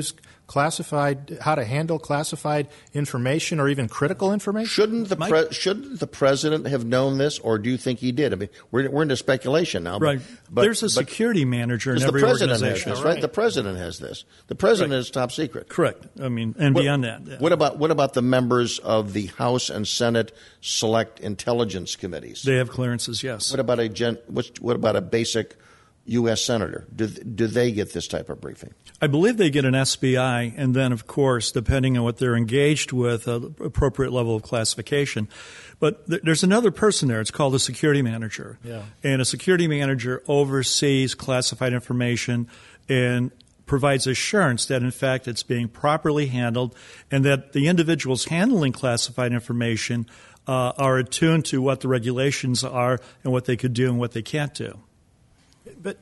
how to handle classified information or even critical information? Shouldn't the president have known this, or do you think he did? I mean, we're into speculation now. Right. But there's a security manager in every organization. Has this, right? The president has this. The president is top secret. Correct. I mean, and beyond that. Yeah. What about the members of the House and Senate Select Intelligence Committees? They have clearances, yes. What about a basic U.S. senator? Do they get this type of briefing? I believe they get an SBI, and then, of course, depending on what they're engaged with, an appropriate level of classification. But there's another person there. It's called a security manager. Yeah. And a security manager oversees classified information and provides assurance that, in fact, it's being properly handled and that the individuals handling classified information are attuned to what the regulations are and what they could do and what they can't do. But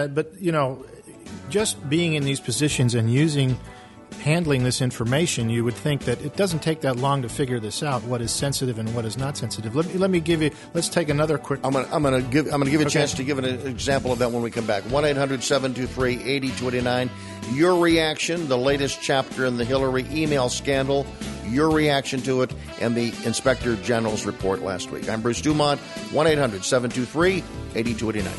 just being in these positions and handling this information, you would think that it doesn't take that long to figure this out, what is sensitive and what is not sensitive. Let's take another quick. I'm going to give you a chance to give an example of that when we come back. 1-800-723-8289. Your reaction, the latest chapter in the Hillary email scandal, your reaction to it, and the Inspector General's report last week. I'm Bruce Dumont. 1-800-723-8289.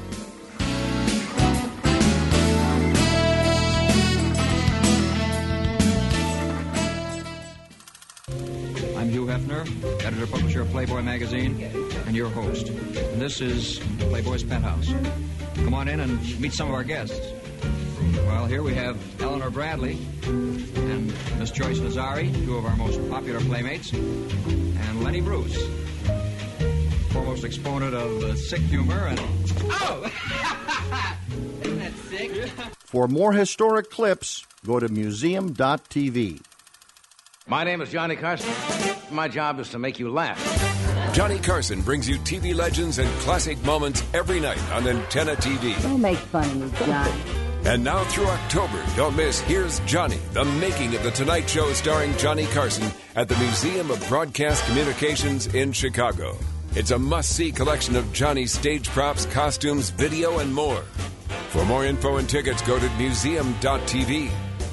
Editor-publisher of Playboy magazine, and your host. And this is Playboy's Penthouse. Come on in and meet some of our guests. Well, here we have Eleanor Bradley and Miss Joyce Nazari, two of our most popular playmates, and Lenny Bruce, foremost exponent of sick humor and... Oh! Isn't that sick? For more historic clips, go to museum.tv. My name is Johnny Carson. My job is to make you laugh. Johnny Carson brings you TV legends and classic moments every night on Antenna TV. Don't make fun of me, Johnny. And now through October, don't miss Here's Johnny, the making of The Tonight Show starring Johnny Carson at the Museum of Broadcast Communications in Chicago. It's a must-see collection of Johnny's stage props, costumes, video, and more. For more info and tickets, go to museum.tv.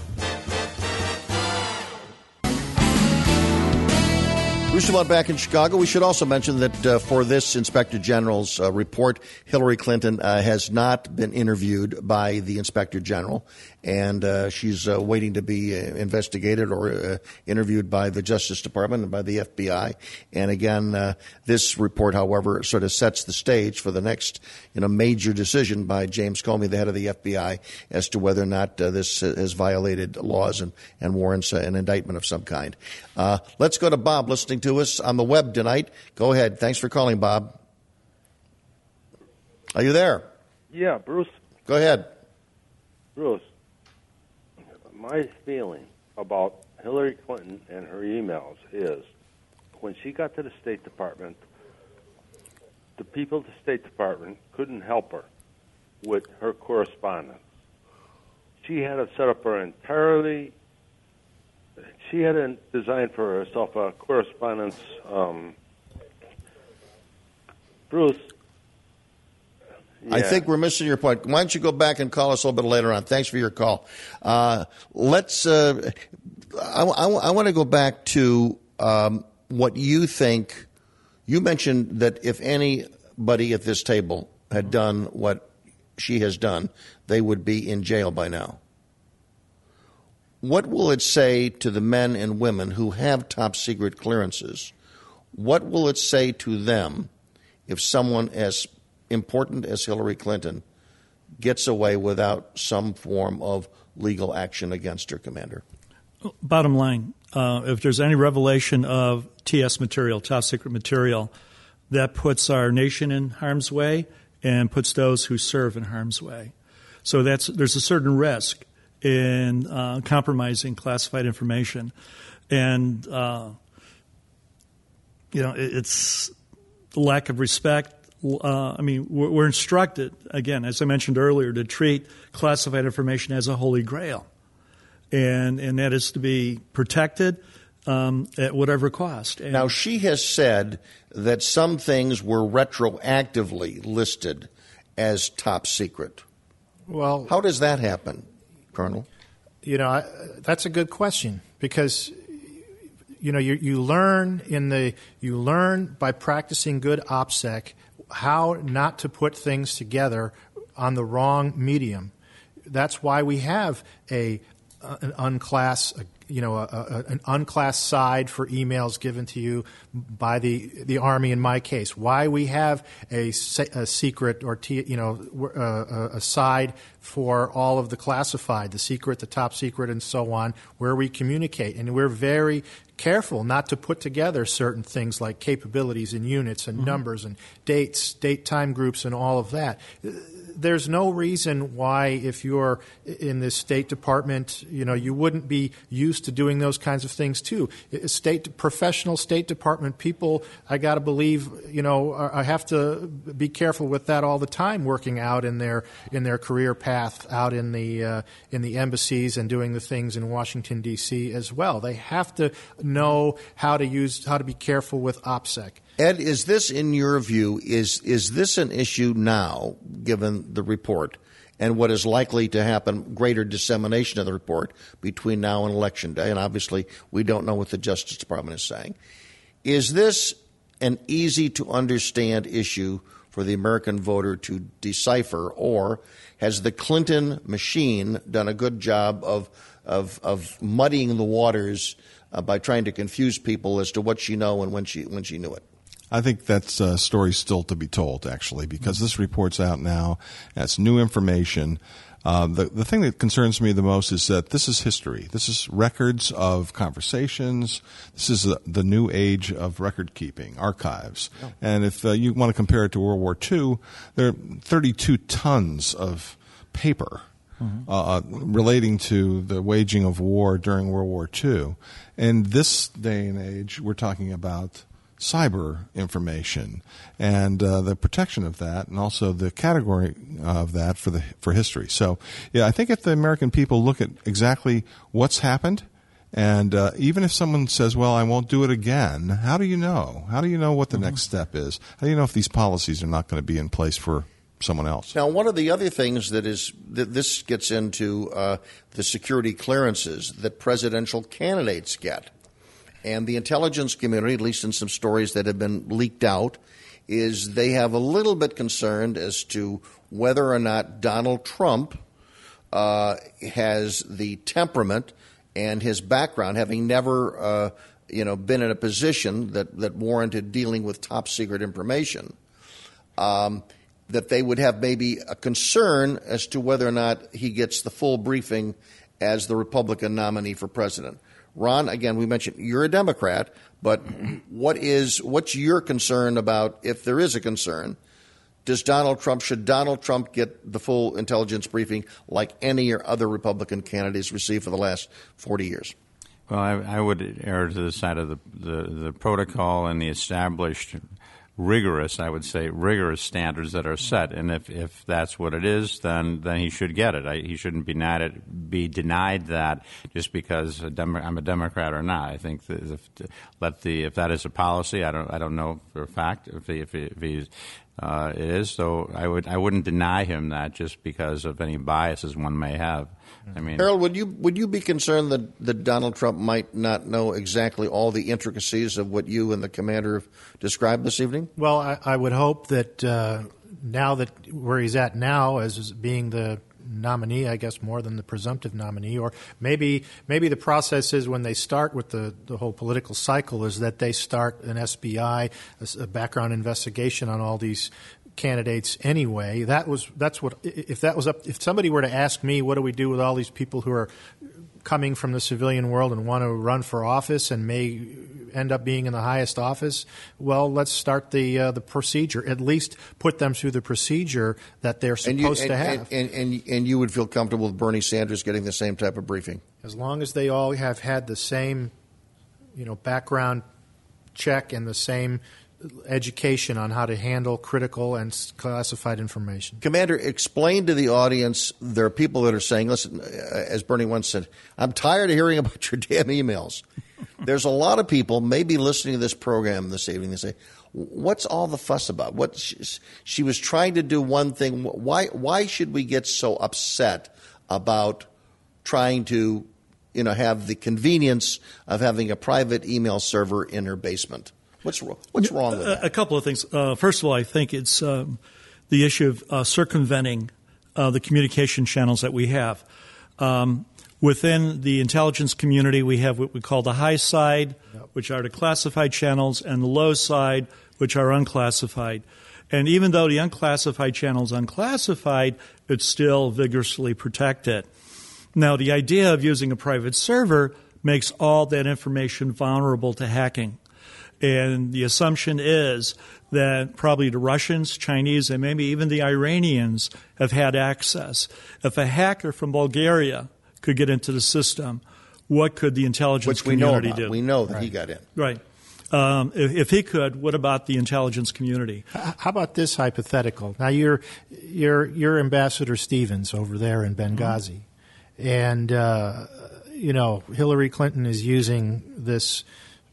Bruce Dumont back in Chicago. We should also mention that for this Inspector General's report, Hillary Clinton has not been interviewed by the Inspector General, and she's waiting to be investigated or interviewed by the Justice Department and by the FBI. And again, this report, however, sort of sets the stage for the next major decision by James Comey, the head of the FBI, as to whether or not this has violated laws and warrants an indictment of some kind. Let's go to Bob, listening to us on the web tonight. Go ahead. Thanks for calling, Bob. Are you there? Yeah, Bruce. Go ahead. Bruce, my feeling about Hillary Clinton and her emails is when she got to the State Department, the people at the State Department couldn't help her with her correspondence. She had to set up her entirely she had designed for herself a correspondence. Bruce. I think we're missing your point. Why don't you go back and call us a little bit later on? Thanks for your call. I want to go back to what you think. You mentioned that if anybody at this table had done what she has done, they would be in jail by now. What will it say to the men and women who have top secret clearances? What will it say to them if someone as important as Hillary Clinton gets away without some form of legal action against her, Commander? Bottom line, if there's any revelation of TS material, top secret material, that puts our nation in harm's way and puts those who serve in harm's way. So there's a certain risk in compromising classified information. And, it's the lack of respect. We're instructed, again, as I mentioned earlier, to treat classified information as a holy grail. And that is to be protected at whatever cost. And now, she has said that some things were retroactively listed as top secret. Well, how does that happen, Colonel? That's a good question because you learn by practicing good OPSEC how not to put things together on the wrong medium. That's why we have an unclassed side for emails given to you by the Army in my case. Why we have a secret or a side for all of the classified, the secret, the top secret, and so on, where we communicate. And we're very careful not to put together certain things like capabilities and units and numbers and dates, date time groups, and all of that. There's no reason why, if you're in the State Department, you wouldn't be used to doing those kinds of things too. Professional State Department people, I got to believe, I have to be careful with that all the time, working out in their career path out in the embassies and doing the things in Washington D.C. as well. They have to know how to be careful with OPSEC. Ed, is this, in your view, is this an issue now, given the report, and what is likely to happen, greater dissemination of the report between now and Election Day? And obviously, we don't know what the Justice Department is saying. Is this an easy-to-understand issue for the American voter to decipher, or has the Clinton machine done a good job of muddying the waters by trying to confuse people as to what she know and when she knew it? I think that's a story still to be told, actually, because this report's out now. That's new information. The thing that concerns me the most is that this is history. This is records of conversations. This is the new age of record keeping, archives. Oh. And if you want to compare it to World War II, there are 32 tons of paper relating to the waging of war during World War II. In this day and age, we're talking about cyber information and the protection of that, and also the category of that for history. So, I think if the American people look at exactly what's happened, and even if someone says, "Well, I won't do it again," how do you know? How do you know what the next step is? How do you know if these policies are not going to be in place for someone else? Now, one of the other things that this gets into the security clearances that presidential candidates get. And the intelligence community, at least in some stories that have been leaked out, is they have a little bit concerned as to whether or not Donald Trump has the temperament and his background, having never been in a position that warranted dealing with top secret information, that they would have maybe a concern as to whether or not he gets the full briefing as the Republican nominee for president. Ron, again, we mentioned you're a Democrat, but what's your concern about, if there is a concern, should Donald Trump get the full intelligence briefing like any other Republican candidates received for the last 40 years? Well, I would err to the side of the protocol and the established rigorous standards that are set. And if that's what it is, then he should get it. He shouldn't be denied that just because I'm a Democrat or not. I think that if that is a policy, I don't know for a fact if he's it is. So I wouldn't deny him that just because of any biases one may have. I mean, Harold, would you be concerned that Donald Trump might not know exactly all the intricacies of what you and the commander have described this evening? Well, I would hope that now that where he's at now as being the nominee, I guess more than the presumptive nominee, or maybe the process is when they start with the whole political cycle is that they start an SBI, a background investigation on all these candidates anyway. If somebody were to ask me, what do we do with all these people who are coming from the civilian world and want to run for office and may end up being in the highest office, well, let's start the procedure. At least put them through the procedure that they're supposed to have. And you would feel comfortable with Bernie Sanders getting the same type of briefing? As long as they all have had the same, background check and the same education on how to handle critical and classified information. Commander, explain to the audience, there are people that are saying, listen, as Bernie once said, I'm tired of hearing about your damn emails. There's a lot of people maybe listening to this program this evening. They say, what's all the fuss about? What she was trying to do one thing. Why should we get so upset about trying to have the convenience of having a private email server in her basement? What's wrong with that? A couple of things. First of all, I think it's the issue of circumventing the communication channels that we have. Within the intelligence community, we have what we call the high side, which are the classified channels, and the low side, which are unclassified. And even though the unclassified channel is unclassified, it's still vigorously protected. Now, the idea of using a private server makes all that information vulnerable to hacking. And the assumption is that probably the Russians, Chinese, and maybe even the Iranians have had access. If a hacker from Bulgaria could get into the system, what could the intelligence community do? We know that he got in. Right. If he could, what about the intelligence community? How about this hypothetical? Now, you're Ambassador Stevens over there in Benghazi, and Hillary Clinton is using this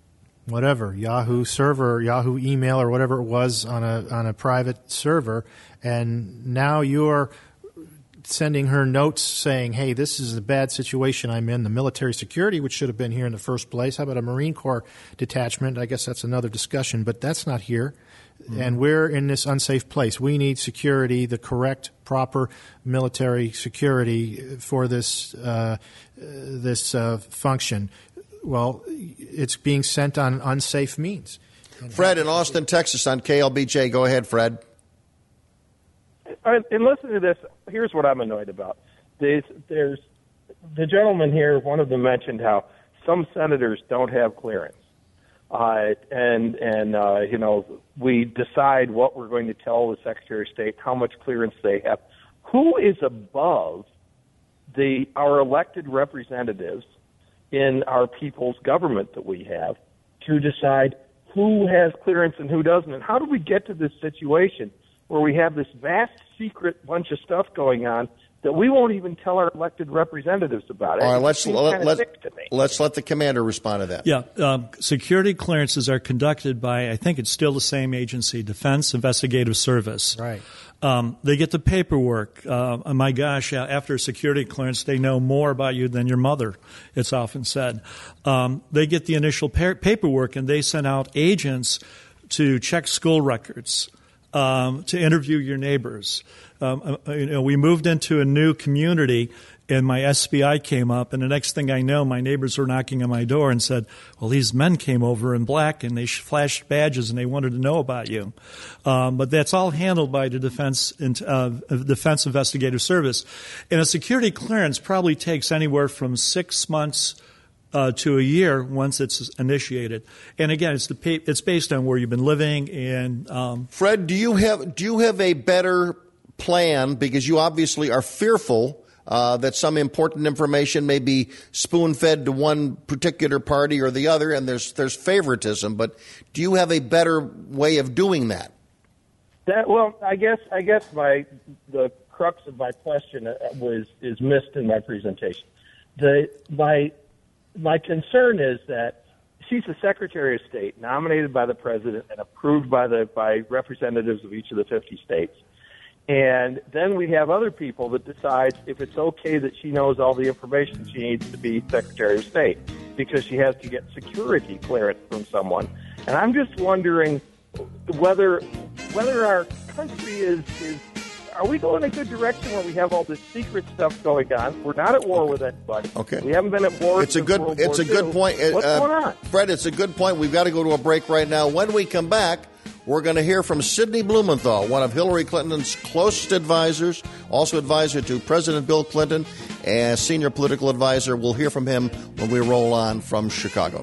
Yahoo server, Yahoo email, or whatever it was on a private server, and now you're sending her notes saying, hey, this is a bad situation I'm in, the military security, which should have been here in the first place. How about a Marine Corps detachment? I guess that's another discussion, but that's not here. Mm-hmm. And we're in this unsafe place. We need security, the correct, proper military security for this function. Well, it's being sent on unsafe means. Fred in Austin, Texas on KLBJ. Go ahead, Fred. In listening to this, here's what I'm annoyed about. There's the gentleman here, one of them mentioned how some senators don't have clearance. We decide what we're going to tell the Secretary of State, how much clearance they have. Who is above our elected representatives in our people's government that we have to decide who has clearance and who doesn't? And how do we get to this situation where we have this vast secret bunch of stuff going on that we won't even tell our elected representatives about? All right, let's let the commander respond to that. Yeah, security clearances are conducted by, I think it's still the same agency, Defense Investigative Service. Right. They get the paperwork. My gosh, after a security clearance, they know more about you than your mother, it's often said. They get the initial paperwork, and they send out agents to check school records, to interview your neighbors. We moved into a new community, and my SBI came up, and the next thing I know, my neighbors were knocking on my door and said, well, these men came over in black, and they flashed badges, and they wanted to know about you. But that's all handled by the Defense Investigative Service. And a security clearance probably takes anywhere from 6 months to a year once it's initiated. And again, it's based on where you've been living. And Fred, do you have a better plan, because you obviously are fearful that some important information may be spoon-fed to one particular party or the other, and there's favoritism. But do you have a better way of doing that? I guess the crux of my question is missed in my presentation. My concern is that she's the Secretary of State, nominated by the President and approved by representatives of each of the 50 states. And then we have other people that decide if it's okay that she knows all the information she needs to be Secretary of State because she has to get security clearance from someone. And I'm just wondering whether our country are we going in a good direction where we have all this secret stuff going on? We're not at war with anybody. Okay. We haven't been at war since World War II. It's a good point. What's going on? Fred, it's a good point. We've got to go to a break right now. When we come back, we're going to hear from Sidney Blumenthal, one of Hillary Clinton's closest advisors, also advisor to President Bill Clinton, and senior political advisor. We'll hear from him when we roll on from Chicago.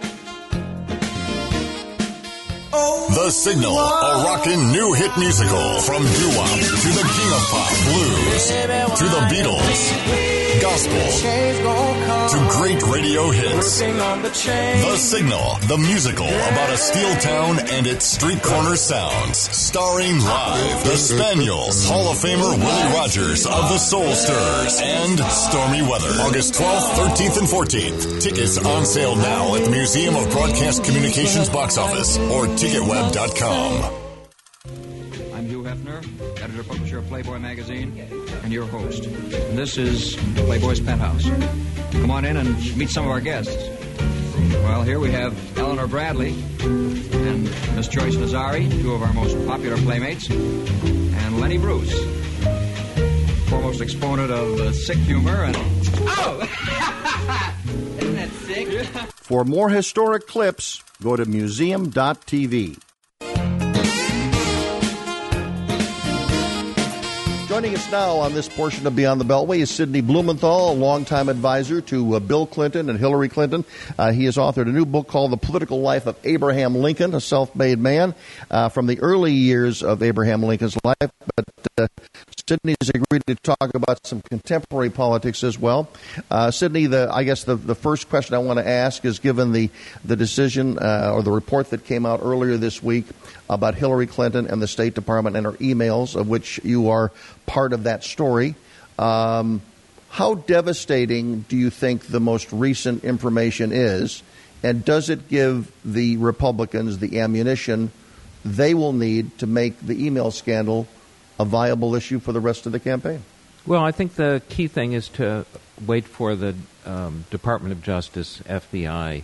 The Signal, a rockin' new hit musical from doo-wop to the King of Pop blues to the Beatles, gospel to great radio hits. The Signal, the musical about a steel town and its street corner sounds. Starring live the Spaniels, Hall of Famer Willie Rogers of the Soul Stirrers, and Stormy Weather. August 12th, 13th, and 14th. Tickets on sale now at the Museum of Broadcast Communications box office or ticketweb.com. I'm Hugh Hefner, editor-publisher of Playboy magazine, and your host. And this is Playboy's Penthouse. Come on in and meet some of our guests. Well, here we have Eleanor Bradley and Miss Joyce Nazari, two of our most popular playmates, and Lenny Bruce, foremost exponent of sick humor and... Oh! Isn't that sick? For more historic clips, go to museum.tv. Joining us now on this portion of Beyond the Beltway is Sidney Blumenthal, a longtime advisor to Bill Clinton and Hillary Clinton. He has authored a new book called The Political Life of Abraham Lincoln, a self-made man from the early years of Abraham Lincoln's life. But Sidney's agreed to talk about some contemporary politics as well. Sidney, I guess the first question I want to ask is, given the decision or the report that came out earlier this week about Hillary Clinton and the State Department and her emails, of which you are part of that story, how devastating do you think the most recent information is, and does it give the Republicans the ammunition they will need to make the email scandal a viable issue for the rest of the campaign? Well, I think the key thing is to wait for the Department of Justice, FBI,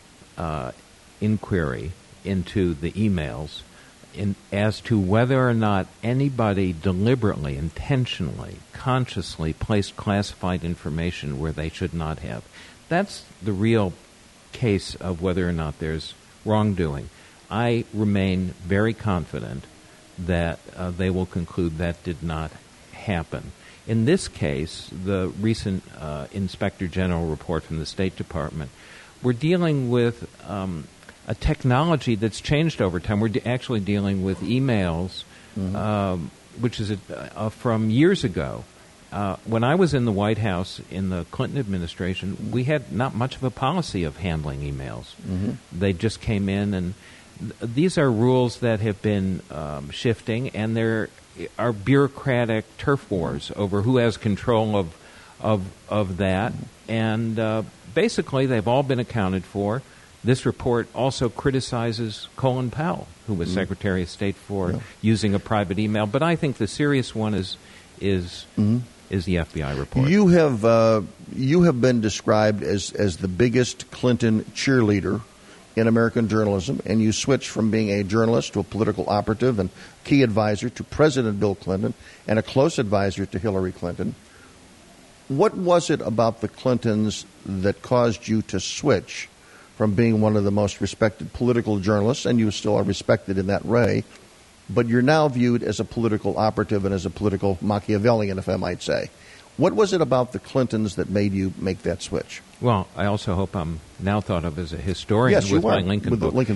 inquiry into the emails as to whether or not anybody deliberately, intentionally, consciously placed classified information where they should not have. That's the real case of whether or not there's wrongdoing. I remain very confident that they will conclude that did not happen. In this case, the recent Inspector General report from the State Department, we're dealing with a technology that's changed over time. We're actually dealing with emails, which is from years ago. When I was in the White House in the Clinton administration, we had not much of a policy of handling emails. They just came in, and these are rules that have been shifting, and there are bureaucratic turf wars over who has control of that. And basically, they've all been accounted for. This report also criticizes Colin Powell, who was Secretary of State, for using a private email. But I think the serious one is the FBI report. You have been described as the biggest Clinton cheerleader in American journalism, and you switched from being a journalist to a political operative and key advisor to President Bill Clinton and a close advisor to Hillary Clinton. What was it about the Clintons that caused you to switch from being one of the most respected political journalists, and you still are respected in that way, but you're now viewed as a political operative and as a political Machiavellian, if I might say? What was it about the Clintons that made you make that switch? Well, I also hope I'm now thought of as a historian with my Lincoln book. The Lincoln book.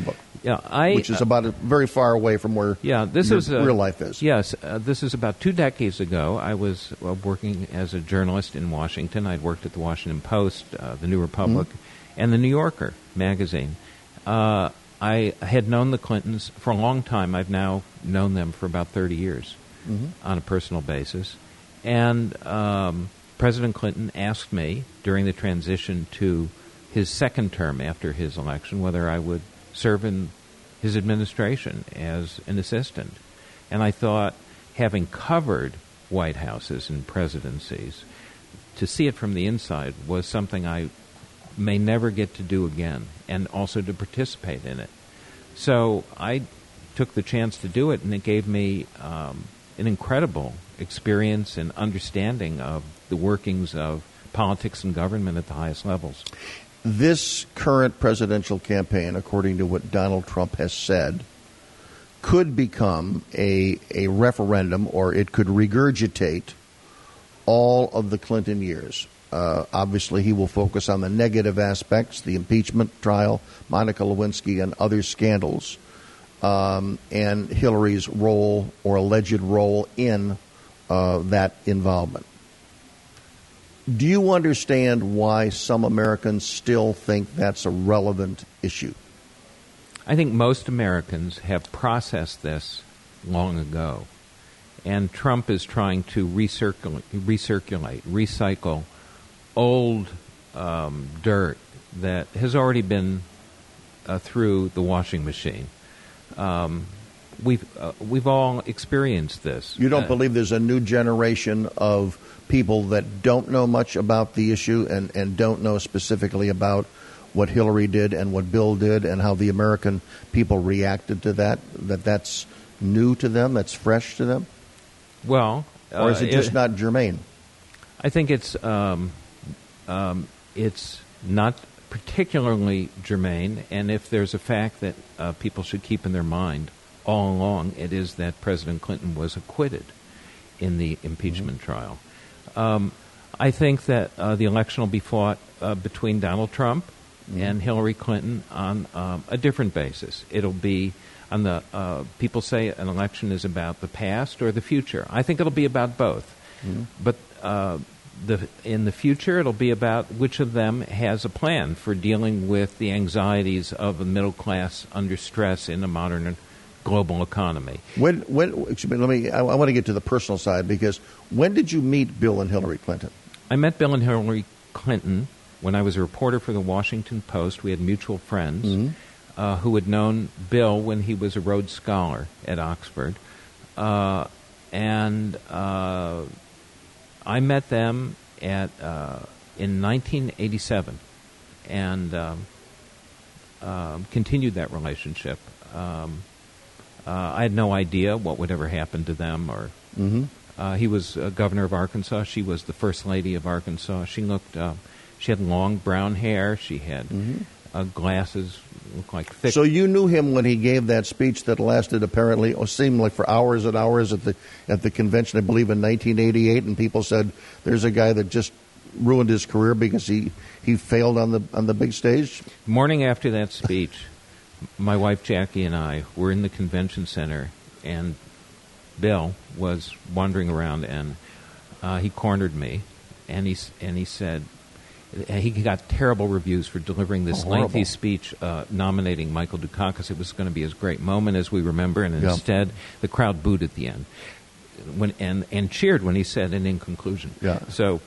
Yeah, which is about very far away from where real life is. Yes, this is about 2 decades ago. I was working as a journalist in Washington. I'd worked at the Washington Post, the New Republic, and the New Yorker magazine. I had known the Clintons for a long time. I've now known them for about 30 years on a personal basis. And President Clinton asked me during the transition to his second term after his election whether I would serve in his administration as an assistant. And I thought, having covered White Houses and presidencies, to see it from the inside was something I may never get to do again, and also to participate in it. So I took the chance to do it, and it gave me an incredible experience and understanding of the workings of politics and government at the highest levels. This current presidential campaign, according to what Donald Trump has said, could become a referendum, or it could regurgitate all of the Clinton years. Obviously, he will focus on the negative aspects, the impeachment trial, Monica Lewinsky, and other scandals, and Hillary's role or alleged role in that involvement. Do you understand why some Americans still think that's a relevant issue? I think most Americans have processed this long ago, and Trump is trying to recycle old dirt that has already been through the washing machine. We've all experienced this. You don't believe there's a new generation of people that don't know much about the issue and don't know specifically about what Hillary did and what Bill did and how the American people reacted to that's new to them, that's fresh to them? Well, or is it just not germane? I think it's not particularly germane, and if there's a fact that people should keep in their mind all along, it is that President Clinton was acquitted in the impeachment trial. I think that the election will be fought between Donald Trump and Hillary Clinton on a different basis. It'll be on the people say an election is about the past or the future. I think it'll be about both. But in the future, it'll be about which of them has a plan for dealing with the anxieties of a middle class under stress in a modern global economy. Excuse me, I want to get to the personal side, because when did you meet Bill and Hillary Clinton? I met Bill and Hillary Clinton when I was a reporter for the Washington Post. We had mutual friends who had known Bill when he was a Rhodes Scholar at Oxford. And I met them in 1987 and continued that relationship. I had no idea what would ever happen to them. Or he was governor of Arkansas. She was the first lady of Arkansas. She looked. She had long brown hair. She had glasses, looked like thick. So you knew him when he gave that speech that lasted apparently, seemed like for hours and hours at the convention, I believe in 1988, and people said there's a guy that just ruined his career because he failed on the big stage. Morning after that speech, my wife Jackie and I were in the convention center, and Bill was wandering around, and he cornered me, and he said he got terrible reviews for delivering this lengthy speech nominating Michael Dukakis. It was going to be his great moment, as we remember, and instead the crowd booed at the end and cheered when he said it in conclusion. So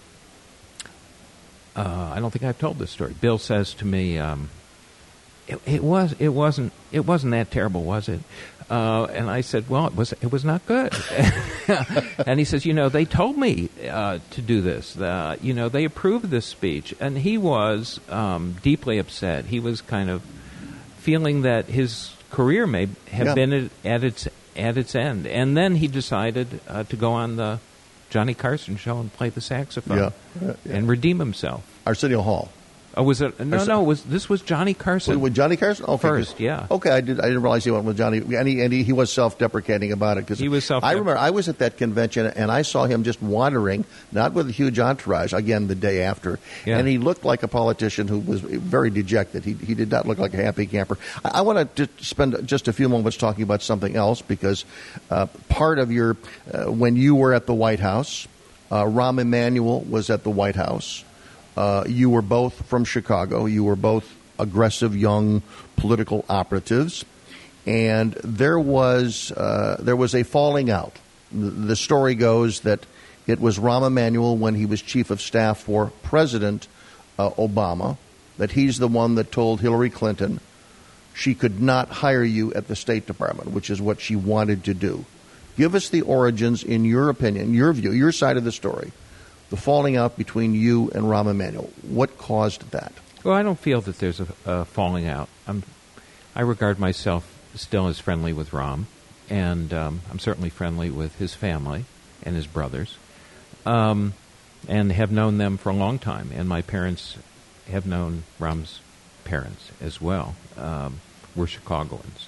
I don't think I've told this story. Bill says to me, It wasn't that terrible, was it? And I said, well, it was not good. And he says, they told me to do this. They approved this speech. And he was deeply upset. He was kind of feeling that his career may have been at its end. And then he decided to go on the Johnny Carson show and play the saxophone and redeem himself. Arsenio Hall. Oh, was it? No. This was Johnny Carson. With Johnny Carson? Okay, first, yeah. Okay, I didn't realize he went with Johnny. And he was self-deprecating about it. He was I remember I was at that convention, and I saw him just wandering, not with a huge entourage, again, the day after. Yeah. And he looked like a politician who was very dejected. He did not look like a happy camper. I want to spend just a few moments talking about something else, because part of your, when you were at the White House, Rahm Emanuel was at the White House. You were both from Chicago. You were both aggressive young political operatives, and there was a falling out. The story goes that it was Rahm Emanuel, when he was chief of staff for President Obama, that he's the one that told Hillary Clinton she could not hire you at the State Department, which is what she wanted to do. Give us the origins, in your opinion, your view, your side of the story. The falling out between you and Rahm Emanuel. What caused that? Well, I don't feel that there's a falling out. I regard myself still as friendly with Rahm, and I'm certainly friendly with his family and his brothers, and have known them for a long time. And my parents have known Rahm's parents as well. We're Chicagoans.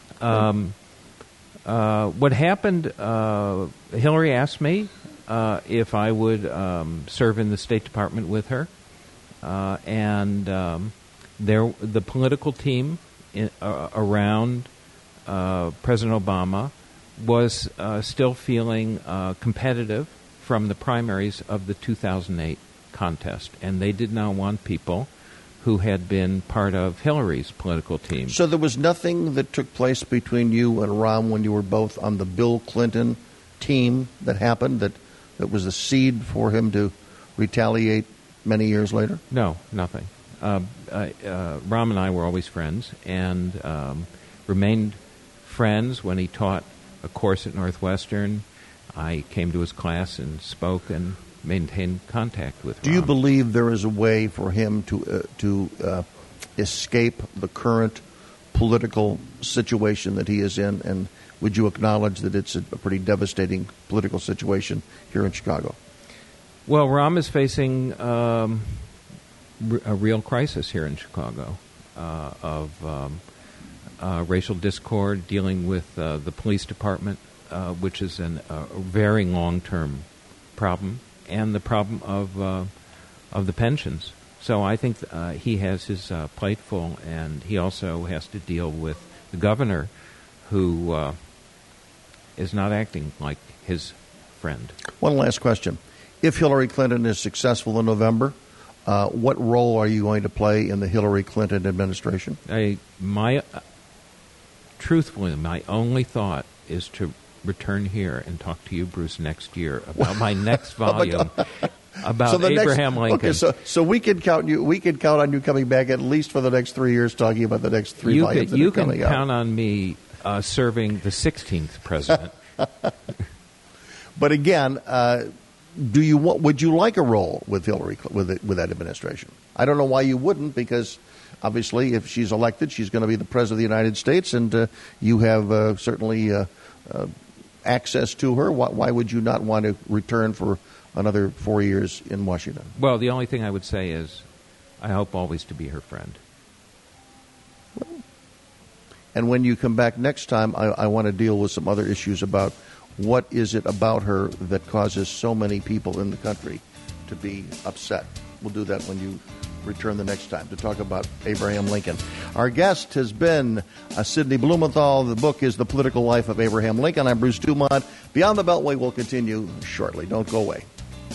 What happened, Hillary asked me if I would serve in the State Department with her, and the political team around President Obama was still feeling competitive from the primaries of the 2008 contest, and they did not want people who had been part of Hillary's political team. So there was nothing that took place between you and Rahm when you were both on the Bill Clinton team that happened, that was a seed for him to retaliate many years later? No, nothing. Rahm and I were always friends, and remained friends. When he taught a course at Northwestern, I came to his class and spoke and maintained contact with Rahm. Do you believe there is a way for him to escape the current political situation that he is in, and would you acknowledge that it's a pretty devastating political situation here in Chicago? Well, Rahm is facing a real crisis here in Chicago of racial discord, dealing with the police department, which is a very long-term problem, and the problem of the pensions. So I think he has his plate full, and he also has to deal with the governor, who is not acting like his friend. One last question. If Hillary Clinton is successful in November, what role are you going to play in the Hillary Clinton administration? Truthfully, my only thought is to return here and talk to you, Bruce, next year about my next volume about Abraham Lincoln. Okay, so we can count on you coming back at least for the next 3 years, talking about the next three volumes that are coming out. You can count on me serving the 16th president. But again, would you like a role with Hillary with that administration? I don't know why you wouldn't, because obviously, if she's elected, she's going to be the president of the United States, and you have certainly access to her. Why would you not want to return for another 4 years in Washington? Well, the only thing I would say is I hope always to be her friend. And when you come back next time, I want to deal with some other issues about what is it about her that causes so many people in the country to be upset. We'll do that when you return the next time to talk about Abraham Lincoln. Our guest has been Sidney Blumenthal. The book is The Political Life of Abraham Lincoln. I'm Bruce Dumont. Beyond the Beltway will continue shortly. Don't go away.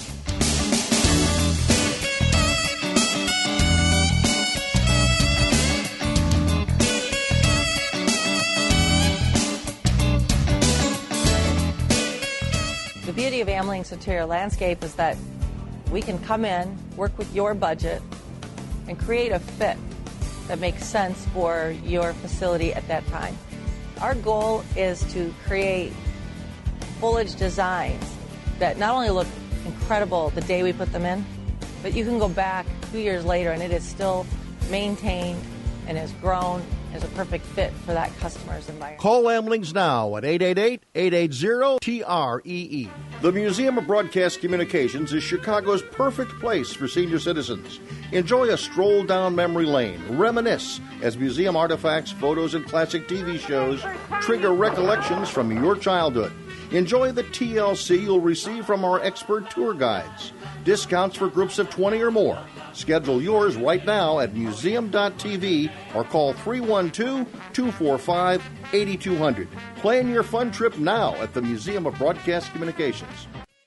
The beauty of Amlink's interior landscape is that we can come in, work with your budget, and create a fit that makes sense for your facility at that time. Our goal is to create foliage designs that not only look incredible the day we put them in, but you can go back 2 years later and it is still maintained and has grown is a perfect fit for that customer's environment. Call Amlings now at 888-880-TREE. The Museum of Broadcast Communications is Chicago's perfect place for senior citizens. Enjoy a stroll down memory lane, reminisce as museum artifacts, photos, and classic TV shows trigger recollections from your childhood. Enjoy the TLC you'll receive from our expert tour guides. Discounts for groups of 20 or more. Schedule yours right now at museum.tv or call 312-245-8200. Plan your fun trip now at the Museum of Broadcast Communications.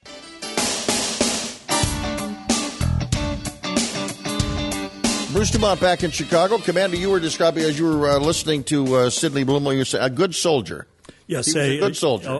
Bruce Dumont back in Chicago. Commander, you were describing as you were listening to Sidney Bloomel, you said a good soldier. Yes, he was a good soldier.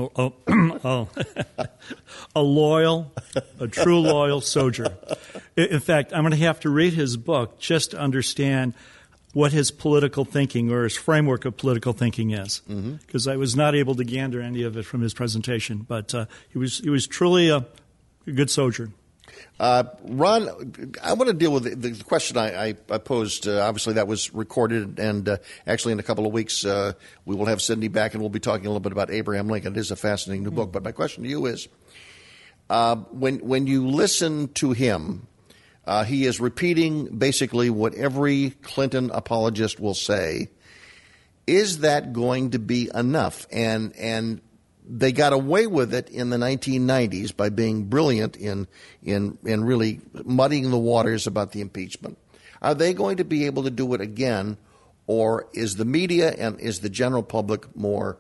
A true loyal soldier. In fact, I'm going to have to read his book just to understand what his political thinking or his framework of political thinking is, because I was not able to gander any of it from his presentation. But he was truly a good soldier. Ron, I want to deal with the question I posed. Obviously, that was recorded, and actually in a couple of weeks we will have Sidney back, and we'll be talking a little bit about Abraham Lincoln. It is a fascinating new book. But my question to you is, when you listen to him, he is repeating basically what every Clinton apologist will say. Is that going to be enough? And they got away with it in the 1990s by being brilliant in really muddying the waters about the impeachment. Are they going to be able to do it again, or is the media and is the general public more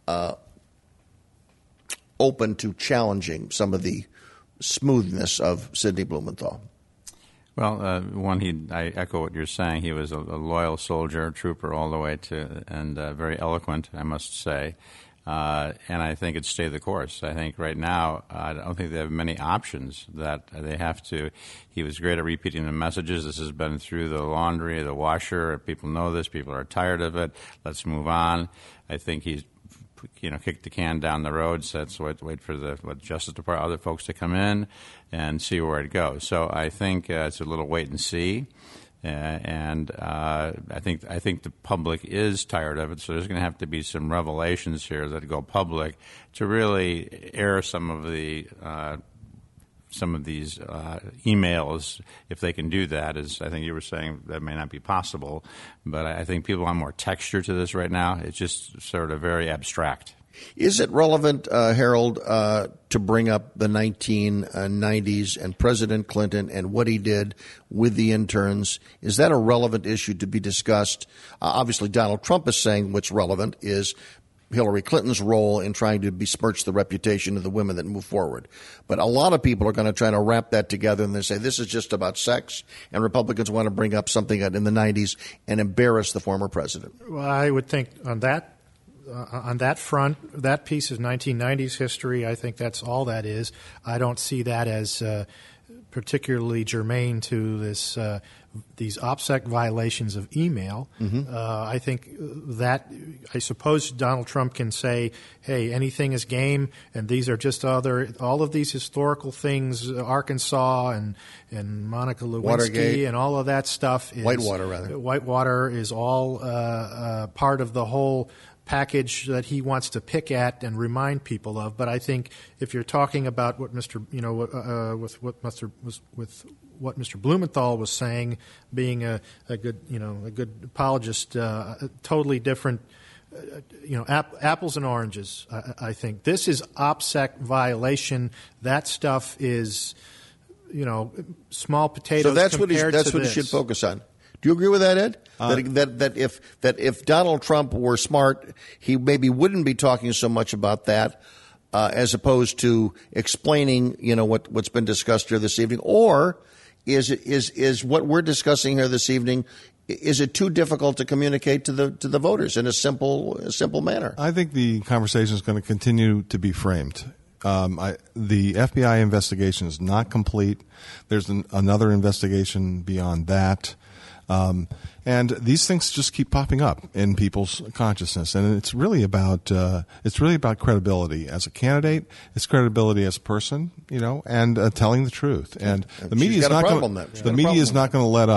open to challenging some of the smoothness of Sidney Blumenthal? Well, I echo what you're saying. He was a loyal soldier, trooper all the way to, and very eloquent, I must say. And I think it stayed the course. I think right now, I don't think they have many options that they have to. He was great at repeating the messages. This has been through the laundry, the washer. People know this. People are tired of it. Let's move on. I think he's, kicked the can down the road. So let's wait for the Justice Department, other folks to come in and see where it goes. So I think it's a little wait and see. And I think the public is tired of it, so there's going to have to be some revelations here that go public to really air some of these emails. If they can do that, as I think you were saying, that may not be possible. But I think people want more texture to this right now. It's just sort of very abstract. Is it relevant, Harold, to bring up the 1990s and President Clinton and what he did with the interns? Is that a relevant issue to be discussed? Obviously, Donald Trump is saying what's relevant is Hillary Clinton's role in trying to besmirch the reputation of the women that move forward. But a lot of people are going to try to wrap that together, and they say this is just about sex, and Republicans want to bring up something in the 90s and embarrass the former president. Well, I would think on that front, that piece of 1990s history, I think that's all that is. I don't see that as particularly germane to these OPSEC violations of email. I think that, I suppose Donald Trump can say, hey, anything is game, and these are just all of these historical things, Arkansas and Monica Lewinsky Watergate. And all of that stuff. Whitewater is all part of the whole package that he wants to pick at and remind people of. But I think if you're talking about what Mr. What Mr. Blumenthal was saying, being a good apologist, totally different. Apples and oranges. I think this is OPSEC violation. That stuff is, small potatoes. So that's what he should focus on. Do you agree with that, Ed? That if Donald Trump were smart, he maybe wouldn't be talking so much about that, as opposed to explaining, what's been discussed here this evening. Or is what we're discussing here this evening, is it too difficult to communicate to the voters in a simple manner? I think the conversation is going to continue to be framed. The FBI investigation is not complete. There's another investigation beyond that. And these things just keep popping up in people's consciousness, and it's really about credibility as a candidate, it's credibility as a person, and telling the truth. And the media is not going to let up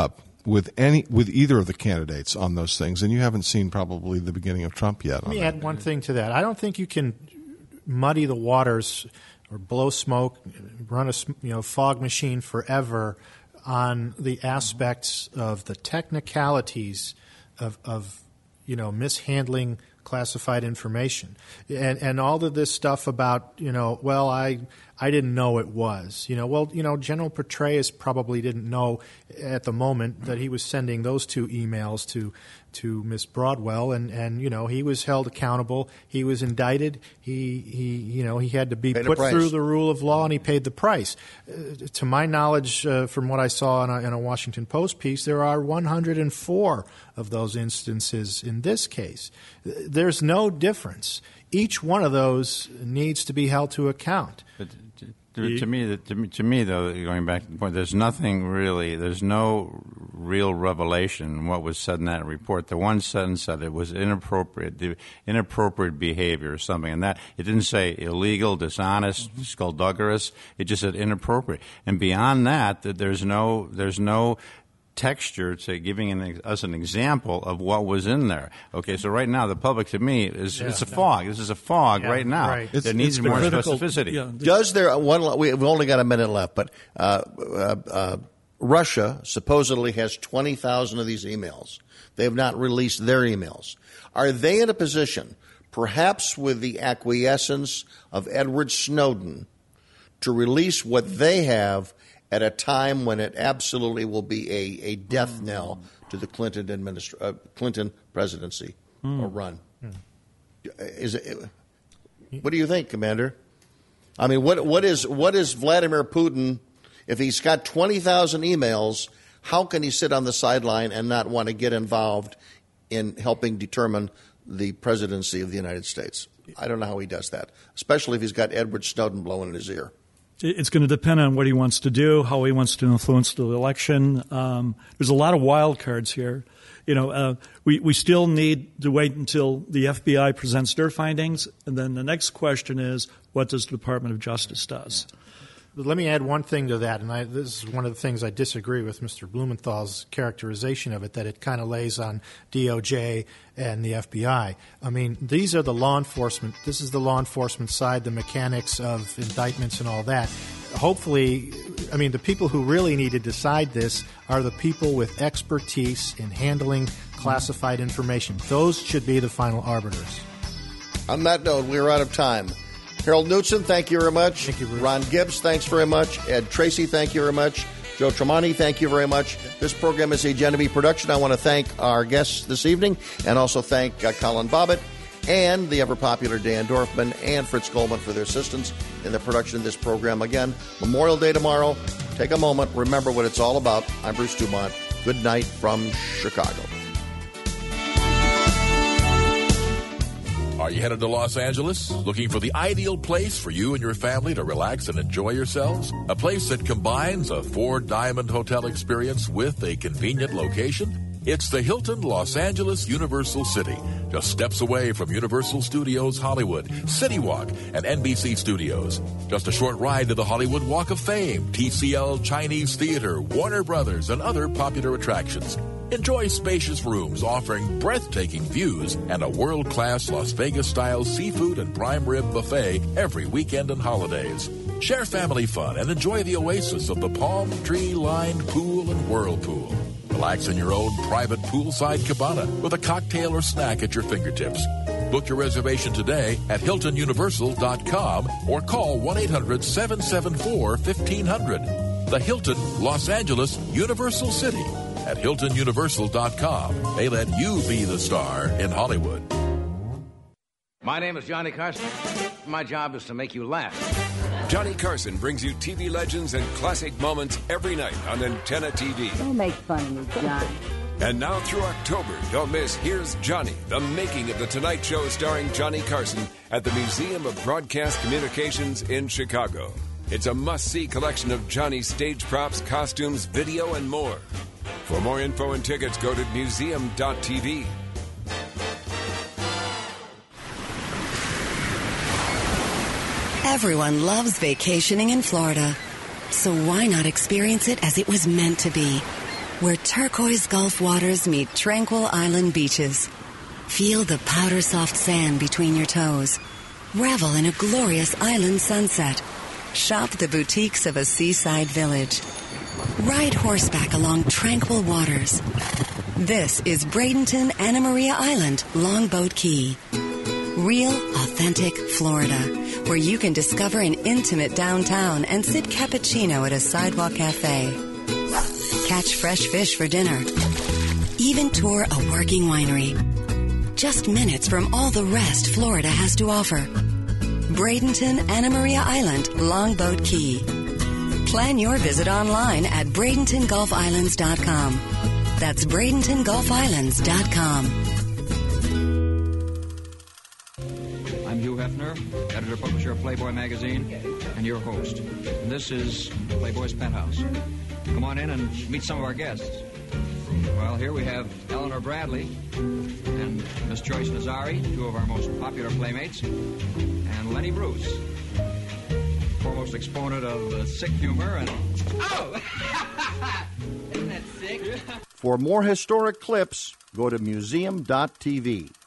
with either of the candidates on those things, and you haven't seen probably the beginning of Trump yet. Let me add one thing to that. I don't think you can muddy the waters or blow smoke, run a fog machine forever on the aspects of the technicalities of mishandling classified information, and all of this stuff about I didn't know it was. General Petraeus probably didn't know at the moment that he was sending those 2 emails to Miss Broadwell, and he was held accountable. He was indicted. He had to be put through the rule of law, and he paid the price. To my knowledge, from what I saw in a Washington Post piece, there are 104 of those instances in this case. There's no difference. Each one of those needs to be held to account. But to me, though, going back to the point, there's no real revelation in what was said in that report. The one sentence said it was inappropriate behavior or something, and that it didn't say illegal, dishonest, skullduggerous. It just said inappropriate. And beyond that, there's no texture to giving us an example of what was in there. Okay, so right now the public, to me, it's a fog. This is a fog right now. Right. There needs more specificity. Yeah. Does there we've only got a minute left, but Russia supposedly has 20,000 of these emails. They have not released their emails. Are they in a position, perhaps with the acquiescence of Edward Snowden, to release what they have at a time when it absolutely will be a death knell to the Clinton presidency or run? What do you think, Commander? I mean, what is Vladimir Putin? If he's got 20,000 emails, how can he sit on the sideline and not want to get involved in helping determine the presidency of the United States? I don't know how he does that, especially if he's got Edward Snowden blowing in his ear. It's going to depend on what he wants to do, how he wants to influence the election. There's a lot of wild cards here. We still need to wait until the FBI presents their findings, and then the next question is, what does the Department of Justice does? Let me add one thing to that, and this is one of the things I disagree with Mr. Blumenthal's characterization of it, that it kind of lays on DOJ and the FBI. I mean, these are the law enforcement. This is the law enforcement side, the mechanics of indictments and all that. Hopefully, the people who really need to decide this are the people with expertise in handling classified information. Those should be the final arbiters. On that note, we're out of time. Harold Knudsen, thank you very much. Thank you, Bruce. Ron Gibbs, thanks very much. Ed Tracy, thank you very much. Joe Tremonti, thank you very much. This program is a Genevieve production. I want to thank our guests this evening and also thank Colin Bobbitt and the ever-popular Dan Dorfman and Fritz Goldman for their assistance in the production of this program. Again, Memorial Day tomorrow. Take a moment. Remember what it's all about. I'm Bruce Dumont. Good night from Chicago. Are you headed to Los Angeles? Looking for the ideal place for you and your family to relax and enjoy yourselves? A place that combines a 4-diamond hotel experience with a convenient location? It's the Hilton Los Angeles Universal City, just steps away from Universal Studios Hollywood, City Walk, and NBC Studios. Just a short ride to the Hollywood Walk of Fame, TCL Chinese Theater, Warner Brothers, and other popular attractions. Enjoy spacious rooms offering breathtaking views and a world-class Las Vegas-style seafood and prime rib buffet every weekend and holidays. Share family fun and enjoy the oasis of the palm tree-lined pool and whirlpool. Relax in your own private poolside cabana with a cocktail or snack at your fingertips. Book your reservation today at HiltonUniversal.com or call 1-800-774-1500. The Hilton Los Angeles Universal City. At HiltonUniversal.com. They let you be the star in Hollywood. My name is Johnny Carson. My job is to make you laugh. Johnny Carson brings you TV legends and classic moments every night on Antenna TV. Don't make fun of me, Johnny. And now through October, don't miss Here's Johnny, the making of The Tonight Show starring Johnny Carson at the Museum of Broadcast Communications in Chicago. It's a must-see collection of Johnny's stage props, costumes, video, and more. For more info and tickets, go to museum.tv. Everyone loves vacationing in Florida. So why not experience it as it was meant to be? where turquoise Gulf waters meet tranquil island beaches. Feel the powder-soft sand between your toes. Revel in a glorious island sunset. Shop the boutiques of a seaside village. Ride horseback along tranquil waters. This is Bradenton Anna Maria Island, Longboat Key. Real, authentic Florida, where you can discover an intimate downtown and sip cappuccino at a sidewalk cafe. Catch fresh fish for dinner. Even tour a working winery. Just minutes from all the rest Florida has to offer. Bradenton Anna Maria Island, Longboat Key. Plan your visit online at BradentonGulfIslands.com. That's BradentonGulfIslands.com. I'm Hugh Hefner, editor-publisher of Playboy magazine, and your host. And this is Playboy's Penthouse. Come on in and meet some of our guests. Well, here we have Eleanor Bradley and Miss Joyce Nazari, two of our most popular playmates, and Lenny Bruce, foremost exponent of sick humor and... Oh! Isn't that sick? For more historic clips, go to museum.tv.